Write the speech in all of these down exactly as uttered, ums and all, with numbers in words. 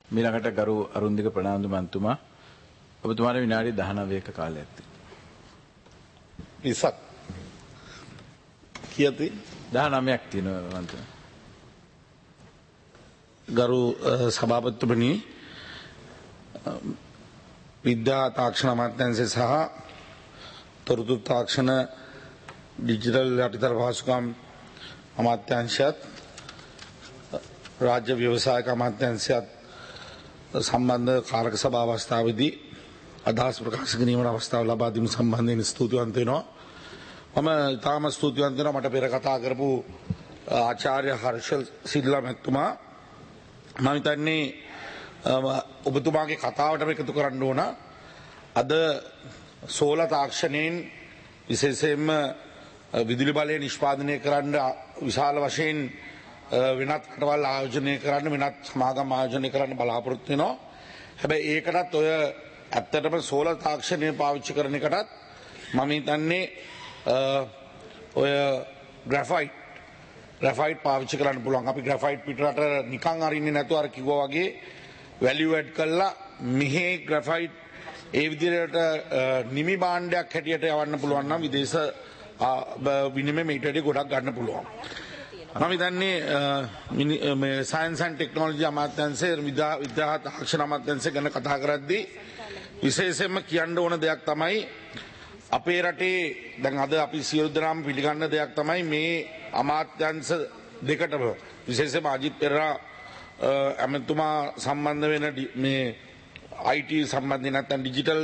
මීළඟට ගරු අරුන්දික ප්‍රනාන්දු මන්තුමා ඔබතුමාට විනාඩි දහනවයක කාලයක් තියෙනවා. විසක් කියති දහනවයක් තියෙනවා මන්තුමා. ගරු සභාපතිතුමනි, විද්‍යා තාක්ෂණ අමාත්‍යාංශය සහ තොරතුරු තාක්ෂණ ඩිජිටල් යටිතල පහසුකම් අමාත්‍යාංශයත් රාජ්‍ය ව්‍යවසායක අමාත්‍යාංශයත් සම්බන්ධ කාරක සභා අවස්ථාවේදී අදහස් ප්‍රකාශ කිරීමට අවස්ථාව ලබා දීම සම්බන්ධයෙන් ස්තුතිවන්ත වෙනවා. මම තාම ස්තුතිවන්ත වෙනවා මට පෙර කතා කරපු ආචාර්ය හර්ෂල් සිල්ලා මැතිතුමා. මම හිතන්නේ ඔබතුමාගේ කතාවටම එකතු කරන්න ඕන. අද සෝල තාක්ෂණයෙන් විශේෂයෙන්ම විදුලි බලය නිෂ්පාදනය කරන්න විශාල වශයෙන් වෙනත් රටවල් ආයෝජනය කරන්න වෙනත් සමාගම් ආයෝජනය කරන්න බලාපොරොත්තු වෙනවා. හැබැයි ඒකටත් ඔය ඇත්තටම සෝල තාක්ෂණය පාවිච්චි කරන එකටත් මම හිතන්නේ ඔය ග්‍රැෆයිට් ග්‍රැෆයිට් පාවිච්චි කරන්න පුළුවන්. අපි ග්‍රැෆයිට් පිටරට නිකන් අරින්නේ නැතුව අර කිව්වා වගේ වැලියු ඇඩ් කරලා මෙහි ග්‍රැෆයිට් ඒ විදිහට නිමි භාණ්ඩයක් හැටියට යවන්න පුළුවන් නම් විදේශ විනිමය මීටරේ ගොඩක් ගන්න පුළුවන්. මම හිතන්නේ මේ සයන්ස් ඇන්ඩ් ටෙක්නොලොජි අමාත්‍යාංශයේ විද්‍යා තාක්ෂණ අමාත්‍යාංශය ගැන කතා කරද්දී විශේෂයෙන්ම කියන්න ඕන දෙයක් තමයි අපේ රටේ දැන් අද අපි සියලු දෙනාම පිළිගන්න දෙයක් තමයි මේ අමාත්‍යාංශ දෙකටම විශේෂයෙන්ම අජිත් පෙරේරා ඇමතුමා සම්බන්ධ වෙන මේ I T සම්බන්ධ නැත්නම් ඩිජිටල්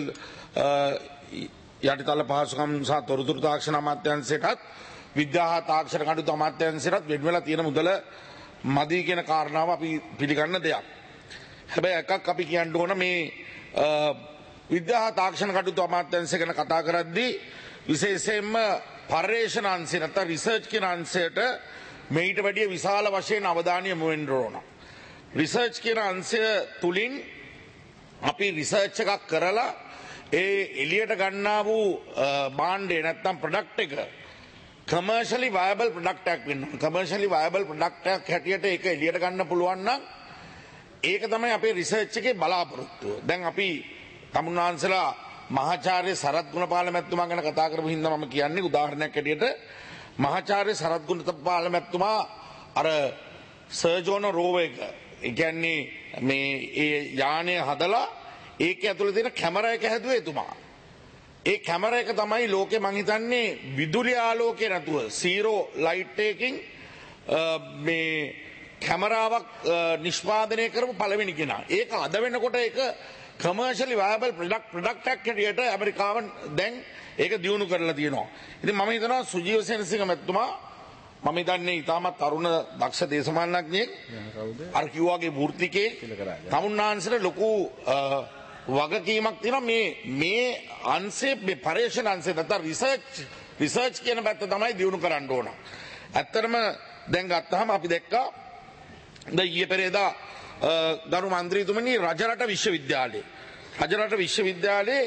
යටිතල පහසුකම් සහ තොරතුරු තාක්ෂණ අමාත්‍යාංශයටත් විද්‍යා තාක්ෂණ කටයුතු අමාත්‍යාංශයටත් වෙන් වෙලා තියෙන මුදල මදි කියන කාරණාව අපි පිළිගන්න දෙයක්. හැබැයි එකක් අපි කියන්න ඕන මේ විද්‍යා තාක්ෂණ කටයුතු අමාත්‍යාංශය ගැන කතා කරද්දී විශේෂයෙන්ම පර්යේෂණ අංශය නැත්නම් රිසර්ච් කියන අංශයට මේට වැඩිය විශාල වශයෙන් අවධානය යොමු වෙන්න ඕන. රිසර්ච් කියන අංශය තුලින් අපි රිසර්ච් එකක් කරලා ඒ එළියට ගන්නා වූ භාණ්ඩය නැත්නම් ප්‍රොඩක්ට් එක commercially viable product එකක් වෙන්න. commercially viable product එකක් හැටියට ඒක එළියට ගන්න පුළුවන් නම් ඒක තමයි අපේ රිසර්ච් එකේ බලාපොරොත්තුව. දැන් අපි තමුන්නාන්සලා මහාචාර්ය සරත් ගුණපාල මැතිතුමා ගැන කතා කරපු හින්දා මම කියන්නේ උදාහරණයක් හැටියට මහාචාර්ය සරත් ගුණපාල මැතිතුමා අර සර්ජෝන රෝව එක ඒ කියන්නේ මේ ඒ යානය හදලා ඒකේ ඇතුළේ තියෙන කැමරා එක හැදුවේ එතුමා. ඒ කැමරා එක තමයි ලෝකේ මං හිතන්නේ විදුලි ආලෝකය නැතුව සීරෝ ලයිට් එකකින් මේ කැමරාවක් නිෂ්පාදනය කරපු පළවෙනි කෙනා. ඒක අද වෙනකොට ඒක commercially viable product product එකක් හැටියට ඇමරිකාවෙන් දැන් ඒක දියුණු කරලා තියෙනවා. ඉතින් මම හිතනවා සුජීව සෙනසිංහ මැතිතුමා මම හිතන්නේ ඉතාමත් තරුණ දක්ෂ දේශපාලනඥයෙක් අර කිව්වාගේ වෘත්තිකේ තමුන්නාන්සට ලොකු වගකීමක් තියෙනවා මේ මේ අංශේ මේ පර්යේෂණ අංශේ නැත්නම් රිසර්ච් රිසර්ච් කියන පැත්ත තමයි දියුණු කරන්න ඕන. ඇත්තටම දැන් ගත්තාම අපි දැක්කා දැන් ඊයේ පෙරේදා ගරු මන්ත්‍රීතුමනි රජරට විශ්වවිද්‍යාලයේ රජරට විශ්වවිද්‍යාලයේ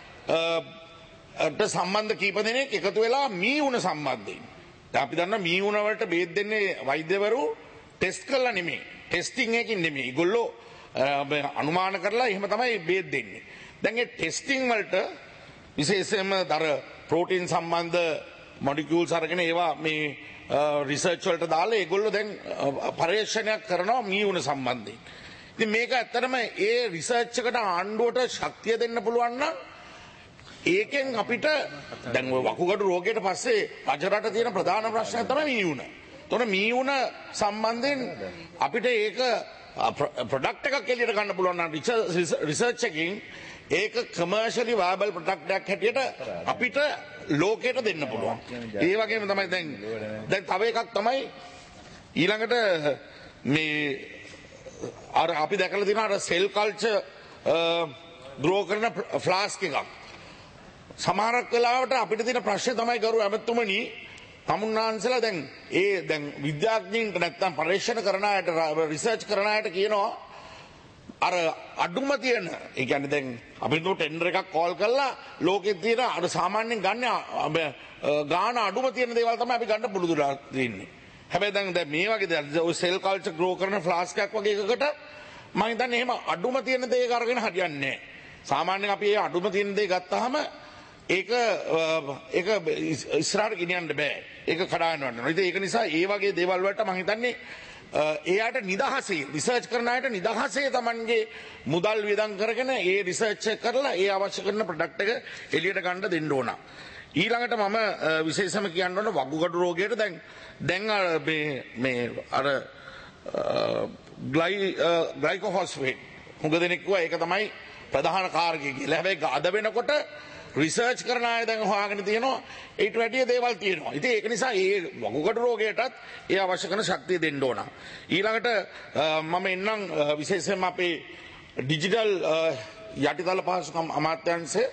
ට සම්බන්ධ කීප දෙනෙක් එකතු වෙලා මී උණ සම්බන්ධයෙන් දැන් අපි දන්නවා මී උණ වලට බේත් දෙන්නේ වෛද්‍යවරු ටෙස්ට් කරලා නෙමෙයි ටෙස්ටිං එකකින් නෙමෙයි ඒගොල්ලෝ අනුමාන කරලා එහෙම තමයි බේත් දෙන්නේ. දැන් ඒ ටෙස්ටිං වලට විශේෂයෙන්ම දර ප්‍රෝටීන් සම්බන්ධ මොලිකියුල්ස් අරගෙන ඒවා මේ රිසර්ච් වලට දාලා ඒගොල්ලෝ දැන් පරීක්ෂණයක් කරනවා මී උණ සම්බන්ධයෙන්. ඉතින් මේක ඇත්තටම ඒ රිසර්ච් එකට ආණ්ඩුවට ශක්තිය දෙන්න පුළුවන් නම් ඒකෙන් අපිට දැන් ඔය වකුගඩු රෝගයට පස්සේ රජරට තියෙන ප්‍රධාන ප්‍රශ්නය තමයි මී උණ. එතකොට මී උණ සම්බන්ධයෙන් අපිට ඒක ප්‍රොඩක්ට් එකක් එළියට ගන්න පුළුවන් නම් රිසර්ච් එකකින් ඒක commercially viable product එකක් හැටියට අපිට ලෝකයට දෙන්න පුළුවන්. ඒ වගේම තමයි දැන් දැන් තව එකක් තමයි ඊළඟට මේ අර අපි දැකලා තියෙන අර සෙල් කල්චර් ග්‍රෝ කරන ෆ්ලාස්ක් එකක්. සමහරක් වෙලාවට අපිට තියෙන ප්‍රශ්නේ තමයි ගරු ඇමතුමනි තමුන්නාන්සලා දැන් ඒ දැන් විද්‍යාඥයින්ට නැත්තම් පරීක්ෂණ කරන අයට රිසර්ච් කරන අයට කියනවා අර අඩුම තියෙන ඒ කියන්නේ දැන් අපි නෝ ටෙන්ඩර් එකක් කෝල් කරලා ලෝකෙ තියෙන අර සාමාන්‍යයෙන් ගන්න ගාන අඩුම තියෙන දේවල් තමයි අපි ගන්න පුළුවන් දෙන්නේ. හැබැයි දැන් දැන් මේ වගේ දැන් ඔය සෙල් කල්චර් ග්‍රෝ කරන ෆ්ලාස්ක් එකක් වගේ එකකට මම හිතන්නේ එහෙම අඩුම තියෙන දේ කරගෙන හරියන්නේ නැහැ. සාමාන්‍යයෙන් අපි මේ අඩුම තියෙන දේ ගත්තාම ඒක ඒක ඉස්සරහට ගෙනියන්න බෑ. ඒක කඩාගෙන යනවා. ඉතින් ඒක නිසා ඒ වගේ දේවල් වලට මම හිතන්නේ එයාට නිදහසේ රිසර්ච් කරන අයට නිදහසේ Tamanගේ මුදල් වියදම් කරගෙන ඒ රිසර්ච් එක කරලා ඒ අවශ්‍ය කරන ප්‍රොඩක්ට් එක එළියට ගන්න දෙන්න ඕන. ඊළඟට මම විශේෂම කියන්න ඕන වකුගඩු රෝගයට දැන් දැන් මේ මේ අර ග්ලයි ග්ලයිකෝෆොස්ෆේට් හුඟ දෙනෙක් කිව්වා ඒක තමයි ප්‍රධාන කාරකය කියලා. හැබැයි අද වෙනකොට රිසර්ච් කරන අය දැන් හොයාගෙන තියෙනවා ඊට වැඩිය දේවල් තියෙනවා. ඉතින් ඒක නිසා මේ වකුගඩු රෝගයටත් ඒ අවශ්‍ය කරන ශක්තිය දෙන්න ඕන. ඊළඟට මම එන්නම් විශේෂයෙන්ම අපේ ඩිජිටල් යටිතල පහසුකම් අමාත්‍යාංශය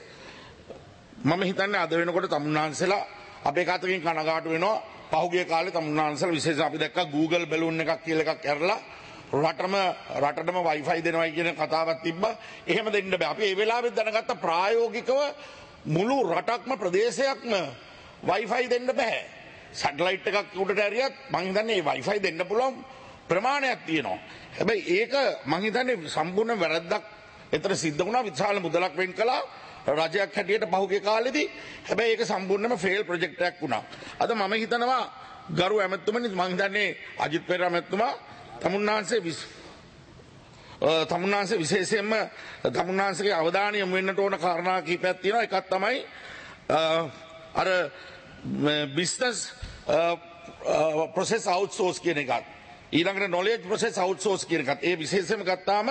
මම හිතන්නේ අද වෙනකොට තමුන්නාන්සලා අපේ කතකින් කනගාටු වෙනවා. පහුගිය කාලේ තමුන්නාන්සලා විශේෂයෙන් අපි දැක්කා Google බැලුන් එකක් කියලා එකක් කරලා රටම රටටම වයිෆයි දෙනවයි කියන කතාවක් තිබ්බා. එහෙම දෙන්න බෑ. අපි ඒ වෙලාවෙත් දැනගත්ත ප්‍රායෝගිකව මුළු රටක්ම ප්‍රදේශයක්ම වයිෆයි දෙන්න බෑ. සැටලයිට් එකක් උඩට ඇරියත් මං හිතන්නේ මේ වයිෆයි දෙන්න පුළුවන් ප්‍රමාණයක් තියෙනවා. හැබැයි ඒක මං හිතන්නේ සම්පූර්ණ වැරද්දක්. එතන සිද්ධ වුණා විශාල මුදලක් වෙන් කළා රජයක් හැටියට පහුගිය කාලෙදී. හැබැයි ඒක සම්පූර්ණයෙන්ම ෆේල් ප්‍රොජෙක්ට් එකක් වුණා. අද මම හිතනවා ගරු ඇමතුමනි මං හිතන්නේ අජිත් පෙරේරා ඇමතුමා තමුන්නාන්සේ විස් තමුන්නාන්සේ විශේෂයෙන්ම තමුන්නාන්සේගේ අවධානය යොමු වෙන්නට ඕන කාරණා කීපයක් තියෙනවා. එකක් තමයි අර බිස්නස් ප්‍රොසෙස් අවුට්සෝස් කියන එකත්. ඊළඟට නොලෙජ් ප්‍රොසෙස් අවුට්සෝස් කියන එකත්. ඒ විශේෂයෙන්ම ගත්තාම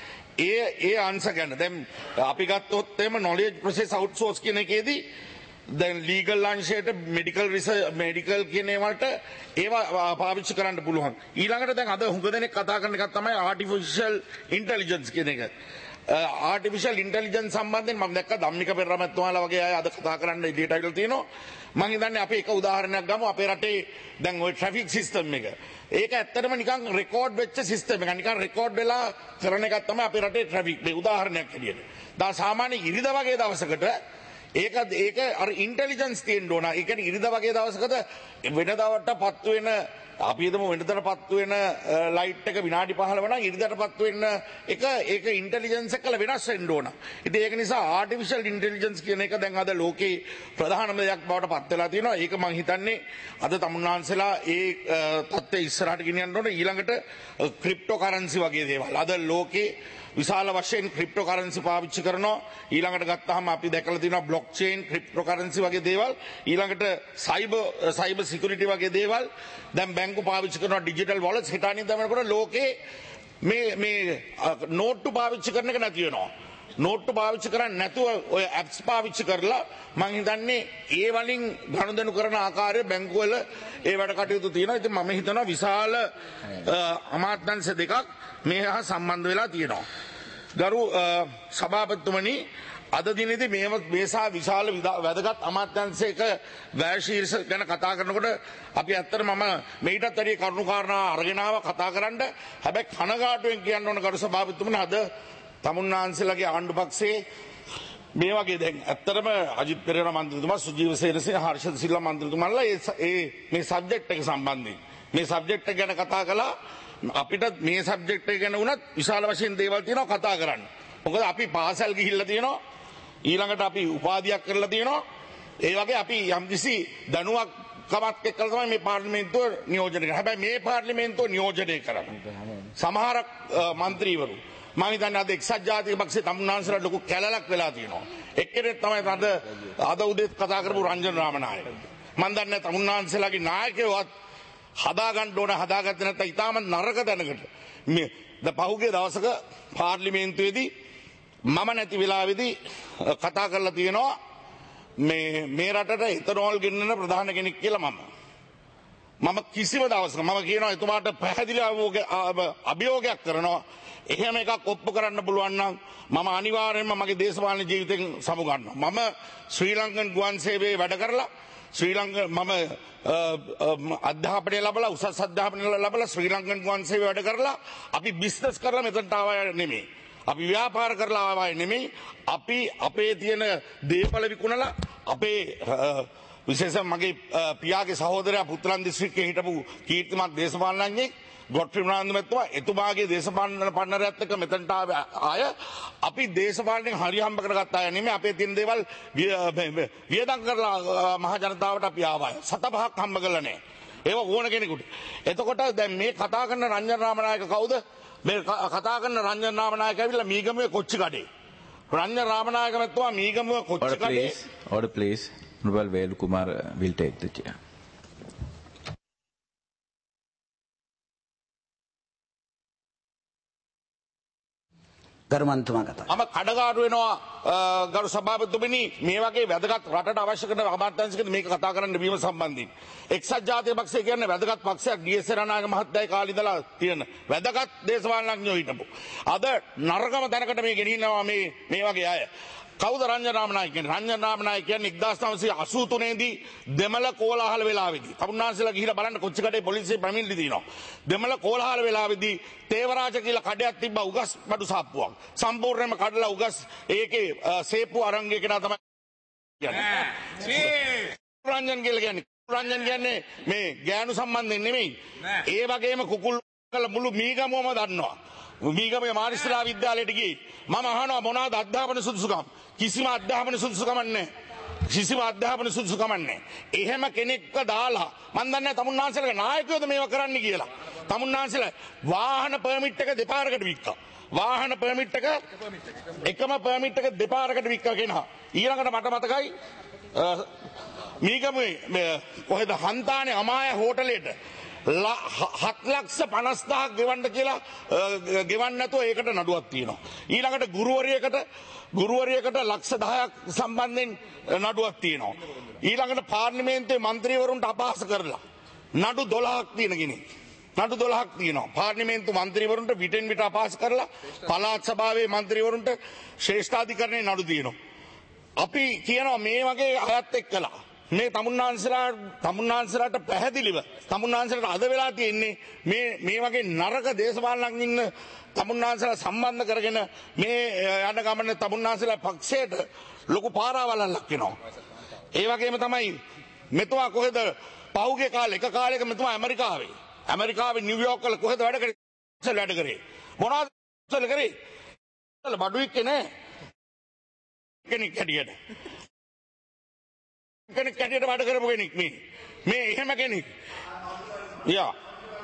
ඒ ඒ අංශ ගැන දැන් අපි ගත්තොත් එහෙම නොලෙජ් ප්‍රොසෙස් අවුට්සෝස් කියන එකේදී දැන් ලීගල් අංශයට මෙඩිකල් රිසර්ච් මෙඩිකල් කියන ඒවාට ඒවා පාවිච්චි කරන්න පුළුවන්. ඊළඟට දැන් අද හුඟ දෙනෙක් කතා කරන එකක් තමයි ආටිෆිෂල් ඉන්ටෙලිජන්ස් කියන එක. ආටිෆිෂල් ඉන්ටෙලිජන්ස් සම්බන්ධයෙන් මම දැක්ක ධම්මික පෙරේරා මහත්මයාලා වගේ අය අද කතා කරන්න ඉදිරියට ඇවිල්ලා තියෙනවා. මම හිතන්නේ අපි එක උදාහරණයක් ගමු. අපේ රටේ දැන් ওই ට්‍රැෆික් සිස්ටම් එක. ඒක ඇත්තටම නිකන් රෙකෝඩ් වෙච්ච සිස්ටම් එකක්. නිකන් රෙකෝඩ් වෙලා කරන එකක් තමයි අපේ රටේ ට්‍රැෆික්. මේ උදාහරණයක් හැටියට. දා සාමාන්‍ය ඉරිදා වගේ දවසකට ඒක ඒක අර ඉන්ටෙලිජන්ස් තියෙන්න ඕන. ඒ කියන්නේ ඉරිදා වගේ දවසකට වෙනදාවට පත්තු වෙන අපි හිතමු වෙනදට පත්තු වෙන ලයිට් එක විනාඩි පහළොව නම් ඉරිදාට පත්තු වෙන එක ඒක ඉන්ටෙලිජන්ස් එකල වෙනස් වෙන්න ඕන. ඉතින් ඒක නිසා ආටිෆිෂල් ඉන්ටෙලිජන්ස් කියන එක දැන් අද ලෝකේ ප්‍රධානම දෙයක් බවට පත් වෙලා තියෙනවා. ඒක මම හිතන්නේ අද තමුන්නාන්සලා ඒ තත්ත්වය ඉස්සරහට ගෙනියන්න ඕන. ඊළඟට ක්‍රිප්ටෝ කරන්සි වගේ දේවල් අද ලෝකේ විශාල වශයෙන් ක්‍රිප්ටෝ කරන්සි පාවිච්චි කරනවා. ඊළඟට ගත්තාම අපි දැකලා තියෙනවා බ්ලොක් චේන් ක්‍රිප්ටෝ කරන්සි වගේ දේවල්. ඊළඟට සයිබර් සයිබර් සිකියුරිටි වගේ දේවල්. දැන් බැංකු පාවිච්චි කරනවා ඩිජිටල් වොලට්ස්. හිතානින් තමයිනකොට ලෝකේ මේ මේ නෝට්ටු පාවිච්චි කරන එක නැති වෙනවා. නෝට්ටු පාවිච්චි කරන්නේ නැතුව ඔය ඇප්ස් පාවිච්චි කරලා මම හිතන්නේ ඒ වලින් ගනුදෙනු කරන ආකාරය බැංකුවල ඒ වැඩ කටයුතු තියෙනවා. ඉතින් මම හිතනවා විශාල අමාත්‍යංශ දෙකක් මේ හා සම්බන්ධ වෙලා තියෙනවා. ගරු සභාපතිතුමනි අද දිනේදී මේ මේසා විශාල වැදගත් අමාත්‍යංශයක වැය ශීර්ෂ ගැන කතා කරනකොට අපි ඇත්තට මම මේකටත් වැඩි කරුණු කාරණා අරගෙන ආවා කතා කරන්න. හැබැයි කනගාටුවෙන් කියන්න ඕන ගරු සභාපතිතුමනි අද තමුන්නාන්සේලාගේ ආණ්ඩු පක්ෂයේ මේ වගේ දැන් ඇත්තටම අජිත් පෙරේරා මන්ත්‍රීතුමා සුජීව සේනසිංහ හර්ෂද සිල්වා මන්ත්‍රීතුමාලා ඒ මේ සබ්ජෙක්ට් එක සම්බන්ධයෙන් මේ සබ්ජෙක්ට් එක ගැන කතා කළා. අපිට මේ සබ්ජෙක්ට් එක ගැන වුණත් විශාල වශයෙන් දේවල් තියෙනවා කතා කරන්න. මොකද අපි පාසල් ගිහිල්ලා තියෙනවා. ඊළඟට අපි උපාධියක් කරලා තියෙනවා. ඒ වගේ අපි යම්කිසි දැනුවක් කමක් එක්කලා තමයි මේ පාර්ලිමේන්තුව නියෝජනය කරන්නේ. හැබැයි මේ පාර්ලිමේන්තුව නියෝජනය කරන්නේ සමහර මන්ත්‍රීවරු මම හිතන්නේ අද එක්සත් ජාතික පක්ෂයේ තමුන්නාන්සලා ලොකු කැලලක් වෙලා තියෙනවා. එක්කෙනෙක් තමයි අද අද උදේත් කතා කරපු රංජන රාමනායක. මම දන්නේ තමුන්නාන්සලාගේ නායකයවත් හදාගන්න ඕන හදාගත්තේ නැත්නම් ඊටමත් නරක දැනකට මේ ද පහුගිය දවසක පාර්ලිමේන්තුවේදී මම නැති වෙලාවේදී කතා කරලා තියෙනවා මේ මේ රටට ඉතනෝල් ගෙන්නන ප්‍රධාන කෙනෙක් කියලා මම මම කිසිම දවසක මම කියනවා එතුමාට පැහැදිලි අභියෝගයක් කරනවා. එහෙම එකක් ඔප්පු කරන්න පුළුවන් නම් මම අනිවාර්යයෙන්ම මගේ දේශපාලන ජීවිතෙන් සමුගන්නවා. මම ශ්‍රී ලංකන් ගුවන් සේවයේ වැඩ කරලා ශ්‍රී ලංක මම අධ්‍යාපනය ලැබලා උසස් අධ්‍යාපනය ලැබලා ශ්‍රී ලංකන් ගුවන් සේවයේ වැඩ කරලා අපි බිස්නස් කරලා මෙතනට ආවා නෙමෙයි. අපි ව්‍යාපාර කරලා ආවා නෙමෙයි. අපි අපේ තියෙන දේපල විකුණලා අපේ විශේෂයෙන් මගේ පියාගේ සහෝදරයා පුත්ලන් දිස්ත්‍රික්කයේ හිටපු කීර්තිමත් දේශපාලනඥයෙක් ගොඩ්ෆ්‍රී ප්‍රනාන්දු මැතිතුමා එතුමාගේ දේශපාලන පන්නරයත් එක්ක මෙතනට ආය අපි දේශපාලනයෙන් හරි හම්බ කරගත්ත අය නෙමෙයි අපේ තියෙන දේවල් වියදම් කරලා මහ ජනතාවට අපි ආවා. සත පහක් හම්බ කරලා නැහැ. ඒව ඕන කෙනෙකුට. එතකොට දැන් මේ කතා කරන රංජන රාමනායක කවුද? මේ කතා කරන රංජන රාමනායක ඇවිල්ලා මීගමුවේ කොච්චි කඩේ. රංජන රාමනායක මැතිතුමා මීගමුවේ කොච්චි කඩේ. Order please. Honorable Velu Kumar will take the chair. ගරුමන්තුමා කතා. මම කඩගාටු වෙනවා ගරු සභාපතිතුමනි මේ වගේ වැදගත් රටට අවශ්‍ය කරන අමාත්‍යාංශයකට මේක කතා කරන්න බීම සම්බන්ධයෙන්. එක්සත් ජාතික පක්ෂය කියන්නේ වැදගත් පක්ෂයක් ඩී.එස්. රණනායක මහත්තයාගේ කාලේ ඉඳලා තියෙන වැදගත් දේශපාලනඥයෝ හිටපු. අද නරකම තැනකට මේ ගෙනියනවා මේ මේ වගේ අය. කවුද රංජන රාමනායක කියන්නේ? රංජන රාමනායක කියන්නේ එක්දාස් නවසිය අසූ තුනේ දී දෙමළ කෝලාහල වෙලාවේදී තමුන්නාන්සලා ගිහිලා බලන්න කොච්චිකඩේ පොලිසිය පැමිණිලි දිනවා. දෙමළ කෝලාහල වෙලාවේදී තේවරාජ කියලා කඩයක් තිබ්බා උගස් බඩු සාප්පුවක්. සම්පූර්ණයෙන්ම කඩලා උගස් ඒකේ සේප්පු අරංගේ කෙනා තමයි කියන්නේ. රංජන් කියලා කියන්නේ රංජන් කියන්නේ මේ ගෑනු සම්බන්ධයෙන් නෙමෙයි. ඒ වගේම කුකුල් කළ මුළු මීගමුවම දන්නවා. මීගමගේ මාරිස්ත්‍රා විද්‍යාලයට ගියේ මම අහනවා මොනවාද අධ්‍යාපන සුදුසුකම්? කිසිම අධ්‍යාපන සුදුසුකමක් නැහැ. කිසිම අධ්‍යාපන සුදුසුකමක් නැහැ. එහෙම කෙනෙක්ව දාලා මන් දන්නේ තමුන්නාන්සලගේ නායකයෝද මේව කරන්න කියලා. තමුන්නාන්සලා වාහන පර්මිට් එක දෙපාරකට වික්කා. වාහන පර්මිට් එක එකම පර්මිට් එක දෙපාරකට වික්කා කෙනා. ඊළඟට මට මතකයි මීගමුවේ කොහෙද හන්තානේ අමාය හෝටලෙට හත් ලක්ෂ පනස් දහසක් ගෙවන්න කියලා ගෙවන්න නැතුව ඒකට නඩුවක් තියෙනවා. ඊළඟට ගුරුවරියකට ගුරුවරියකට ලක්ෂ දහයක් සම්බන්ධයෙන් නඩුවක් තියෙනවා. ඊළඟට පාර්ලිමේන්තුවේ മന്ത്രിවරුන්ට අපහාස කරලා නඩු දොළහක් තියෙන කෙනෙක්. නඩු දොළහක් තියෙනවා. පාර්ලිමේන්තු മന്ത്രിවරුන්ට විටෙන් විට අපහාස කරලා පළාත් සභාවේ മന്ത്രിවරුන්ට ශ්‍රේෂ්ඨාධිකරණයේ නඩු තියෙනවා. අපි කියනවා මේ වගේ අයත් එක්කලා මේ තමුන්නාන්සලා තමුන්නාන්සලාට පැහැදිලිව තමුන්නාන්සලාට අද වෙලා තියෙන්නේ මේ මේ වගේ නරක දේශපාලනඥයින් ඉන්න තමුන්නාන්සලා සම්බන්ධ කරගෙන මේ යන ගමන තමුන්නාන්සලා පක්ෂයට ලොකු පාරාවලක් වෙනවා. ඒ වගේම තමයි මෙතුමා කොහෙද පහුගිය කාලේ එක කාලයක මෙතුමා ඇමරිකාවේ ඇමරිකාවේ නිව්යෝක් වල කොහෙද වැඩ කරේ? වැඩ කරේ. මොනවද කරේ? බඩු එක්කේ නෑ. කෙනෙක් හැටියට. කෙනෙක් කැටියට වැඩ කරපු කෙනෙක් මේ මේ එහෙම කෙනෙක් යා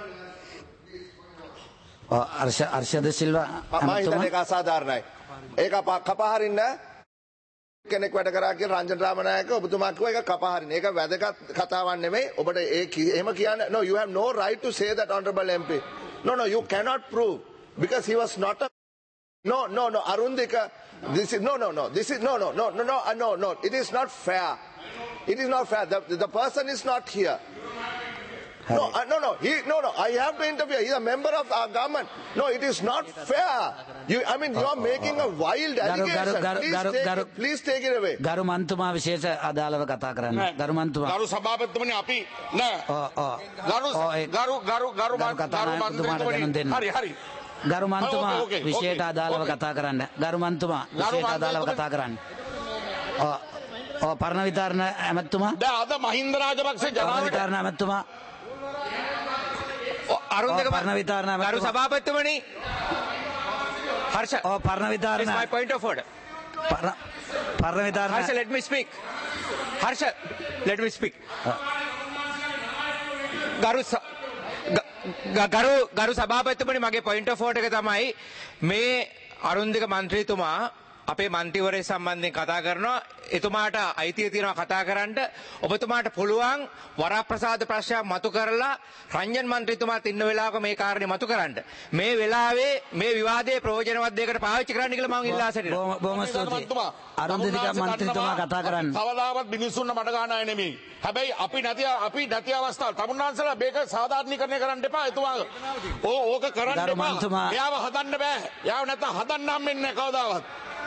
අර්ෂ අර්ෂද සිල්වා මම හිතන්නේ ඒක අසාධාරණයි. ඒක කපහරින්න කෙනෙක් වැඩ කරා කියලා රංජන රාමනායක ඔබතුමා කිව්වා ඒක කපහරින්න. ඒක වැදගත් කතාවක් නෙමෙයි. ඔබට ඒ එහෙම කියන්න no you have no right to say that honorable M P. No no you cannot prove because he was not a no no no Arundika this is no no no this is no no no no no no no it is not fair. It is not fair. The, the person is not here. No, uh, no, no. He, no, no. I have to interfere. He is a member of our government. No, it is not fair. You, I mean, you are making a wild allegation. Please take it, please take it away. ගරු මන්තුමා විශේෂ අදාළව කතා කරන්න. ගරු මන්තුමා. ගරු සභාපතිතුමනි අපි නෑ. ගරු ගරු ගරු ගරු මන්ත්‍රීතුමනි. හරි හරි. ගරු මන්තුමා විශේෂ අදාළව කතා කරන්න. ගරු මන්තුමා විශේෂ අදාළව කතා කරන්න. ඔව් පරණ විතරණ ඇමතුමා දැන් අද මහින්ද රාජපක්ෂ ජනාධිපති විතරණ ඇමතුමා අරුන්දක පරණ විතරණ ගරු සභාපතිතුමනි හර්ෂ ඔව් පරණ විතරණ my point of order පරණ විතරණ Harsha let me speak Harsha let me speak ගරු ගරු ගරු සභාපතිතුමනි මගේ point of order එක තමයි මේ අරුන්දක මන්ත්‍රීතුමා අපේ මන්ත්‍රීවරය සම්බන්ධයෙන් කතා කරනවා. එතුමාට අයිතිය තියෙනවා කතා කරන්න. ඔබතුමාට පුළුවන් වරප්‍රසාද ප්‍රශ්නයක් මතු කරලා රංජන් මන්ත්‍රීතුමාත් ඉන්න වෙලාවක මේ කාරණේ මතු කරන්න. මේ වෙලාවේ මේ විවාදයේ ප්‍රයෝජනවත් දෙයකට පාවිච්චි කරන්න කියලා මම ඉල්ලා සිටිනවා. බොහොම ස්තුතියි. අරුන්දික මන්ත්‍රීතුමා කතා කරන්න. කවදාවත් මිනිස්සුන්ව මඩ ගන්න අය නෙමෙයි. හැබැයි අපි නැති අපි නැති අවස්ථාවල් තමුන්නාන්සලා මේක සාධාරණීකරණය කරන්න එපා. එතුමා ඕක කරන්න එපා. එයාව හදන්න බෑ. එයාව නැත්නම් හදන්න හම්බෙන්නේ නැහැ කවදාවත්.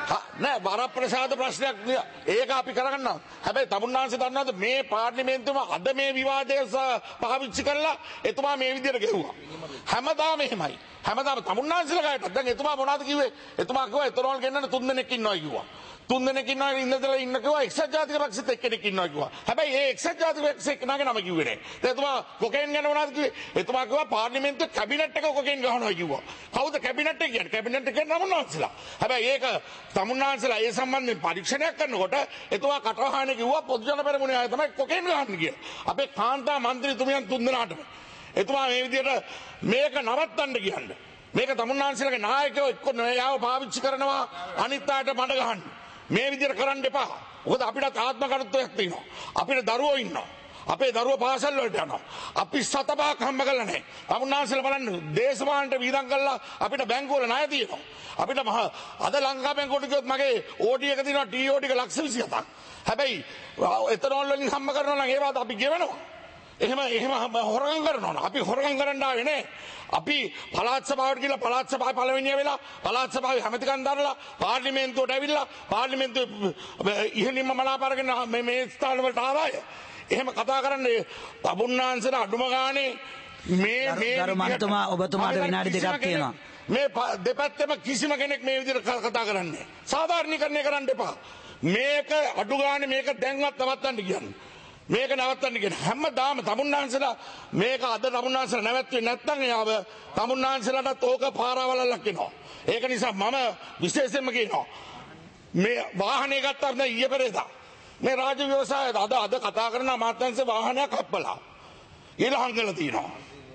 නෑ වරප්‍රසාද ප්‍රශ්නයක් නේ. ඒක අපි කරගන්නවා. හැබැයි තමුන්නාංශ දන්නවද මේ පාර්ලිමේන්තුවම අද මේ විවාදය පාවිච්චි කරලා එතුමා මේ විදිහට ගෙවුවා. හැමදාම එහෙමයි. හැමදාම තමුන්නාංශලා ගායට දැන් එතුමා මොනවද කිව්වේ? එතුමා කිව්වා එතරෝල් ගෙන්නන්න තුන් දෙනෙක් ඉන්නවා කිව්වා. තුන් දෙනෙක් ඉන්නවා ඉන්නදලා ඉන්න කිව්වා එක්සත් ජාතික පක්ෂෙත් එක්කෙනෙක් ඉන්නවා කිව්වා. හැබැයි ඒ එක්සත් ජාතික පක්ෂේ කෙනාගේ නම කිව්වේ නෑ. දැන් එතුමා කොකේන් ගැන මොනවද කිව්වේ? එතුමා කිව්වා පාර්ලිමේන්තුවේ කැබිනට් එක කොකේන් ගහනවා කිව්වා. කවුද කැබිනට් එක කියන්නේ? කැබිනට් එක කියන්නේ තමුන්නාංශලා. හැබැයි ඒක තමුන්නාංශලා ඒ සම්බන්ධයෙන් පරීක්ෂණයක් කරනකොට එතුමා කටවහනේ කිව්වා පොදු ජන පෙරමුණේ ආය තමයි කොකේන් ගහන්නේ කියලා. අපේ කාන්තා മന്ത്രിතුමියන් තුන් දෙනාටම. එතුමා මේ විදිහට මේක නවත්තන්න කියන්නේ. මේක තමුන්නාංශලාගේ නායකයෝ එක්ක යාව පාවිච්චි කරනවා අනිත් අයට මඩ ගහන්න. මේ විදිහට කරන්න එපා. මොකද අපිට ආත්ම කරුත්වයක් තියෙනවා. අපිට දරුවෝ ඉන්නවා. අපේ දරුවෝ පාසල් වලට යනවා. අපි සතපහක් හම්බ කරලා නැහැ. තමුන්නාංශලා බලන්න දේශපාලනට වීදම් කරලා අපිට බැංකුවල ණය තියෙනවා. අපිට අද ලංකා බැංකුවට ගියොත් මගේ ඕටි එක තියෙනවා ටී ඕටි එක ලක්ෂ විසිහතක්. හැබැයි එතනෝල් වලින් හම්බ කරනවා නම් ඒවත් අපි ගෙවනවා. එහෙම එහෙම හොරගම් කරනවා. අපි හොරගම් කරන්න ආවේ නෑ. අපි පළාත් සභාවට ගිහලා පළාත් සභාවේ පළවෙනිය වෙලා පළාත් සභාවේ හැමතිකන් දරලා පාර්ලිමේන්තුවට ඇවිල්ලා පාර්ලිමේන්තුවේ ඉහළින්ම මලාප අරගෙන මේ මේ ස්ථාන වලට ආවාය. එහෙම කතා කරන්නේ තමුන්නාංශලා අඩුම ගානේ මේ මේ ගරු මන්තුමා ඔබතුමාට විනාඩි දෙකක් තියෙනවා. මේ දෙපැත්තම කිසිම කෙනෙක් මේ විදිහට කතා කරන්නේ. සාධාරණීකරණය කරන්න එපා. මේක අඩු ගානේ මේක දැන්වත් නවත්තන්න කියන්නේ. මේක නවත්තන්න කියන හැමදාම තමුන්නාංශලා මේක අද තමුන්නාංශලා නැවැත්තුවේ නැත්නම් යාව තමුන්නාංශලාටත් ඕක පාරවලල්ලක් වෙනවා. ඒක නිසා මම විශේෂයෙන්ම කියනවා මේ වාහනේ ගත්තා නම් ඊයේ පෙරේදා මේ රාජ්‍ය ව්‍යවසායයට අද අද කතා කරන අමාත්‍යාංශ වාහනයක් හප්පලා ඊළඟ කරලා තියෙනවා.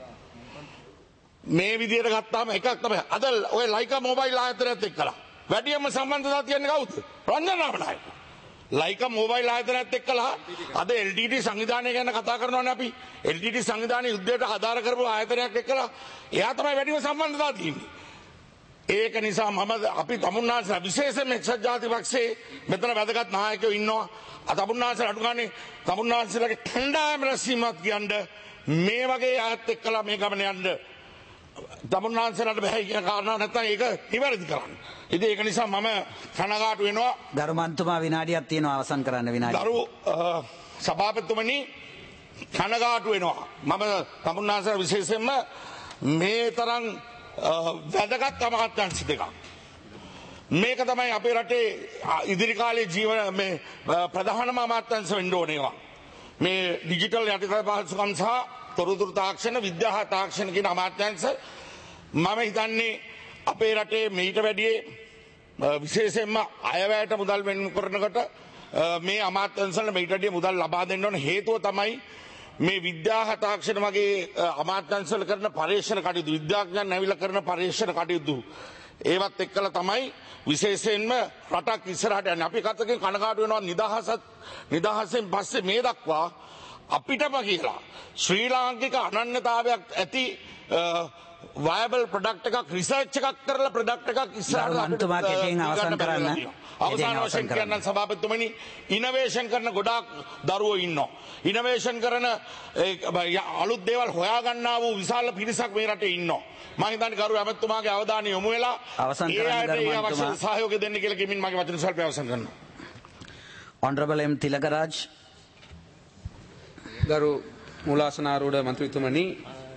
මේ විදියට ගත්තාම එකක් තමයි අද ඔය ලයිකා මොබයිල් ආයතනයත් එක්කලා වැඩියම සම්බන්ධතාව තියන්නේ කවුද? රංජන් රාමනායක. ලයිකා මොබයිල් ආයතනයත් එක්කලා අද එල් ටී ටී සංවිධානය ගැන කතා කරනවානේ අපි. එල් ටී ටී සංවිධානය යුද්ධයට ආධාර කරපු ආයතනයක් එක්කලා එයා තමයි වැඩිම සම්බන්ධතාව තියෙන්නේ. ඒක නිසා මම අපි තමුන්නාංශලා විශේෂයෙන්ම එක්සත් ජාතික පක්ෂයේ මෙතන වැදගත් නායකයෝ ඉන්නවා. අද තමුන්නාංශලා අඩු ගානේ තමුන්නාංශලාගේ කණ්ඩායම රැස්වීමක් කියන්නේ මේ වගේ ආයත් එක්කලා මේ ගමන යන්න තමුන්නාංශලාට බෑ කියන කාරණා නැත්නම් ඒක නිවැරදි කරන්න. ඉතින් ඒක නිසා මම කනගාටු වෙනවා. ගරු මන්තුමා විනාඩියක් තියෙනවා අවසන් කරන්න විනාඩිය. ගරු සභාපතිතුමනි කනගාටු වෙනවා. මම තමුන්නාංශලා විශේෂයෙන්ම මේ තරම් වැදගත් අමාත්‍යාංශ දෙකක්. මේක තමයි අපේ රටේ ඉදිරි කාලේ ජීවන මේ ප්‍රධානම අමාත්‍යාංශ වෙන්න ඕනේවා. මේ ඩිජිටල් යටිතල පහසුකම් සහ තොරතුරු තාක්ෂණ විද්‍යා තාක්ෂණ කියන අමාත්‍යාංශ මම හිතන්නේ අපේ රටේ මීට වැඩිය විශේෂයෙන්ම අයවැයට මුදල් වෙන් කරනකොට මේ අමාත්‍යාංශවල මීට වැඩිය මුදල් ලබා දෙන්න ඕන හේතුව තමයි මේ විද්‍යා තාක්ෂණ වගේ අමාත්‍යාංශවල කරන පරීක්ෂණ කටයුතු විද්‍යාඥයන් ඇවිල්ලා කරන පරීක්ෂණ කටයුතු ඒවත් එක්කලා තමයි විශේෂයෙන්ම රටක් ඉස්සරහට යන්නේ. අපි කතකින් කනගාටු වෙනවා නිදහසත් නිදහසෙන් පස්සේ මේ දක්වා අපිටම කියලා ශ්‍රී ලාංකික අනන්‍යතාවයක් ඇති වයබල් ප්‍රොඩක්ට් එකක් රිසර්ච් එකක් කරලා ප්‍රොඩක්ට් එකක් ඉස්සරහට මන්තුමා කෙටියෙන් අවසන් කරන්න. අවසාන වශයෙන් කියන්න සභාපතිතුමනි ඉනෝවේෂන් කරන ගොඩාක් දරුවෝ ඉන්නවා. ඉනෝවේෂන් කරන අලුත් දේවල් හොයාගන්නා වූ විශාල පිරිසක් මේ රටේ ඉන්නවා. මම හිතන්නේ ගරු ඇමතුමාගේ අවධානය යොමු වෙලා අවසන් කරන්න ගරු මන්තුමා සහයෝගය දෙන්න කියලා කිමින් මගේ වචන සල්පය අවසන් කරනවා. Honorable M තිලකරාජ්. ගරු මූලාසනාරූඪ මන්ත්‍රීතුමනි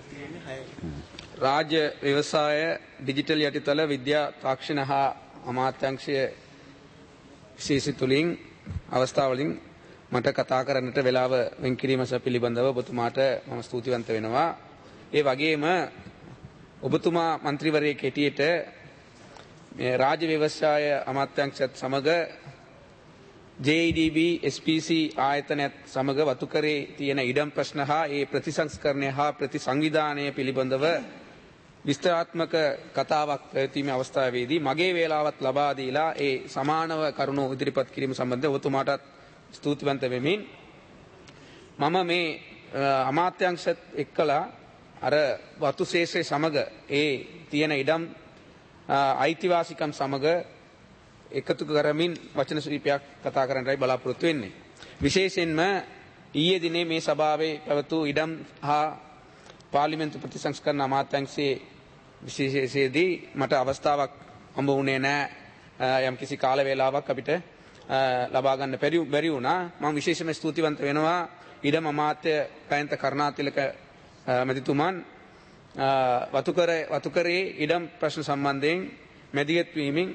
රාජ්‍ය ව්‍යවසාය ඩිජිටල් යටිතල විද්‍යා තාක්ෂණ හා අමාත්‍යාංශය විශේෂ තුලින් අවස්ථාවලින් මට කතා කරන්නට වෙලාව වෙන් කිරීම පිළිබඳව ඔබතුමාට මම ස්තුතිවන්ත වෙනවා. ඒ වගේම ඔබතුමා മന്ത്രിවරයෙක් හැටියට මේ රාජ්‍ය ව්‍යවසාය අමාත්‍යාංශයත් සමග J E D B S P C ආයතනයත් සමග වතුකරේ තියෙන ඉඩම් ප්‍රශ්න හා ඒ ප්‍රතිසංස්කරණය හා ප්‍රතිසංවිධානය පිළිබඳව විස්තරාත්මක කතාවක් පැවැත්වීමේ අවස්ථාවේදී මගේ වේලාවත් ලබා දීලා ඒ සමානව කරුණු ඉදිරිපත් කිරීම සම්බන්ධව ඔබතුමාටත් ස්තුතිවන්ත වෙමින් මම මේ අමාත්‍යාංශත් එක්කලා අර වතු ශේෂ්ත්‍රය සමග ඒ තියෙන ඉඩම් අයිතිවාසිකම් සමග එකතු කරමින් වචන ශිල්පයක් කතා කරන්නයි බලාපොරොත්තු වෙන්නේ. විශේෂයෙන්ම ඊයේ දිනේ මේ සභාවේ පැවතු ඉඩම් හා පාර්ලිමේන්තු ප්‍රතිසංස්කරණ අමාත්‍යාංශයේ විශේෂයේදී මට අවස්ථාවක් හම්බ වුණේ නැහැ යම් කිසි කාල වේලාවක් අපිට ලබා ගන්න බැරි වුණා. මම විශේෂයෙන්ම ස්තුතිවන්ත වෙනවා ඉඩම් අමාත්‍ය කයන්ත කරුණාතිලක මැතිතුමන් වතුකර වතුකරේ ඉඩම් ප්‍රශ්න සම්බන්ධයෙන් මැදිහත් වීමෙන්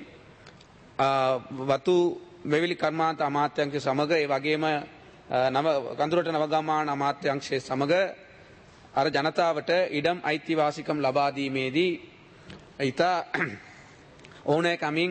වතු මෙවිලි කර්මාන්ත අමාත්‍යාංශය සමග ඒ වගේම නව කඳුරට නවගම්මාන අමාත්‍යාංශය සමග අර ජනතාවට ඉඩම් අයිතිවාසිකම් ලබා දීමේදී ඉතා ඕනෑකමින්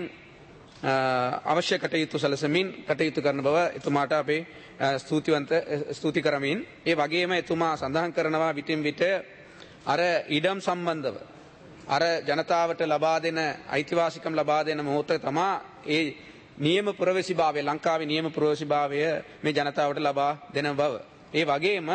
අවශ්‍ය කටයුතු සලසමින් කටයුතු කරන බව එතුමාට අපේ ස්තුතිවන්ත ස්තුති කරමින් ඒ වගේම එතුමා සඳහන් කරනවා විටින් විට අර ඉඩම් සම්බන්ධව අර ජනතාවට ලබා දෙන අයිතිවාසිකම් ලබා දෙන මොහොත තමා ඒ නියම පුරවැසිභාවය ලංකාවේ නියම පුරවැසිභාවය මේ ජනතාවට ලබා දෙන බව. ඒ වගේම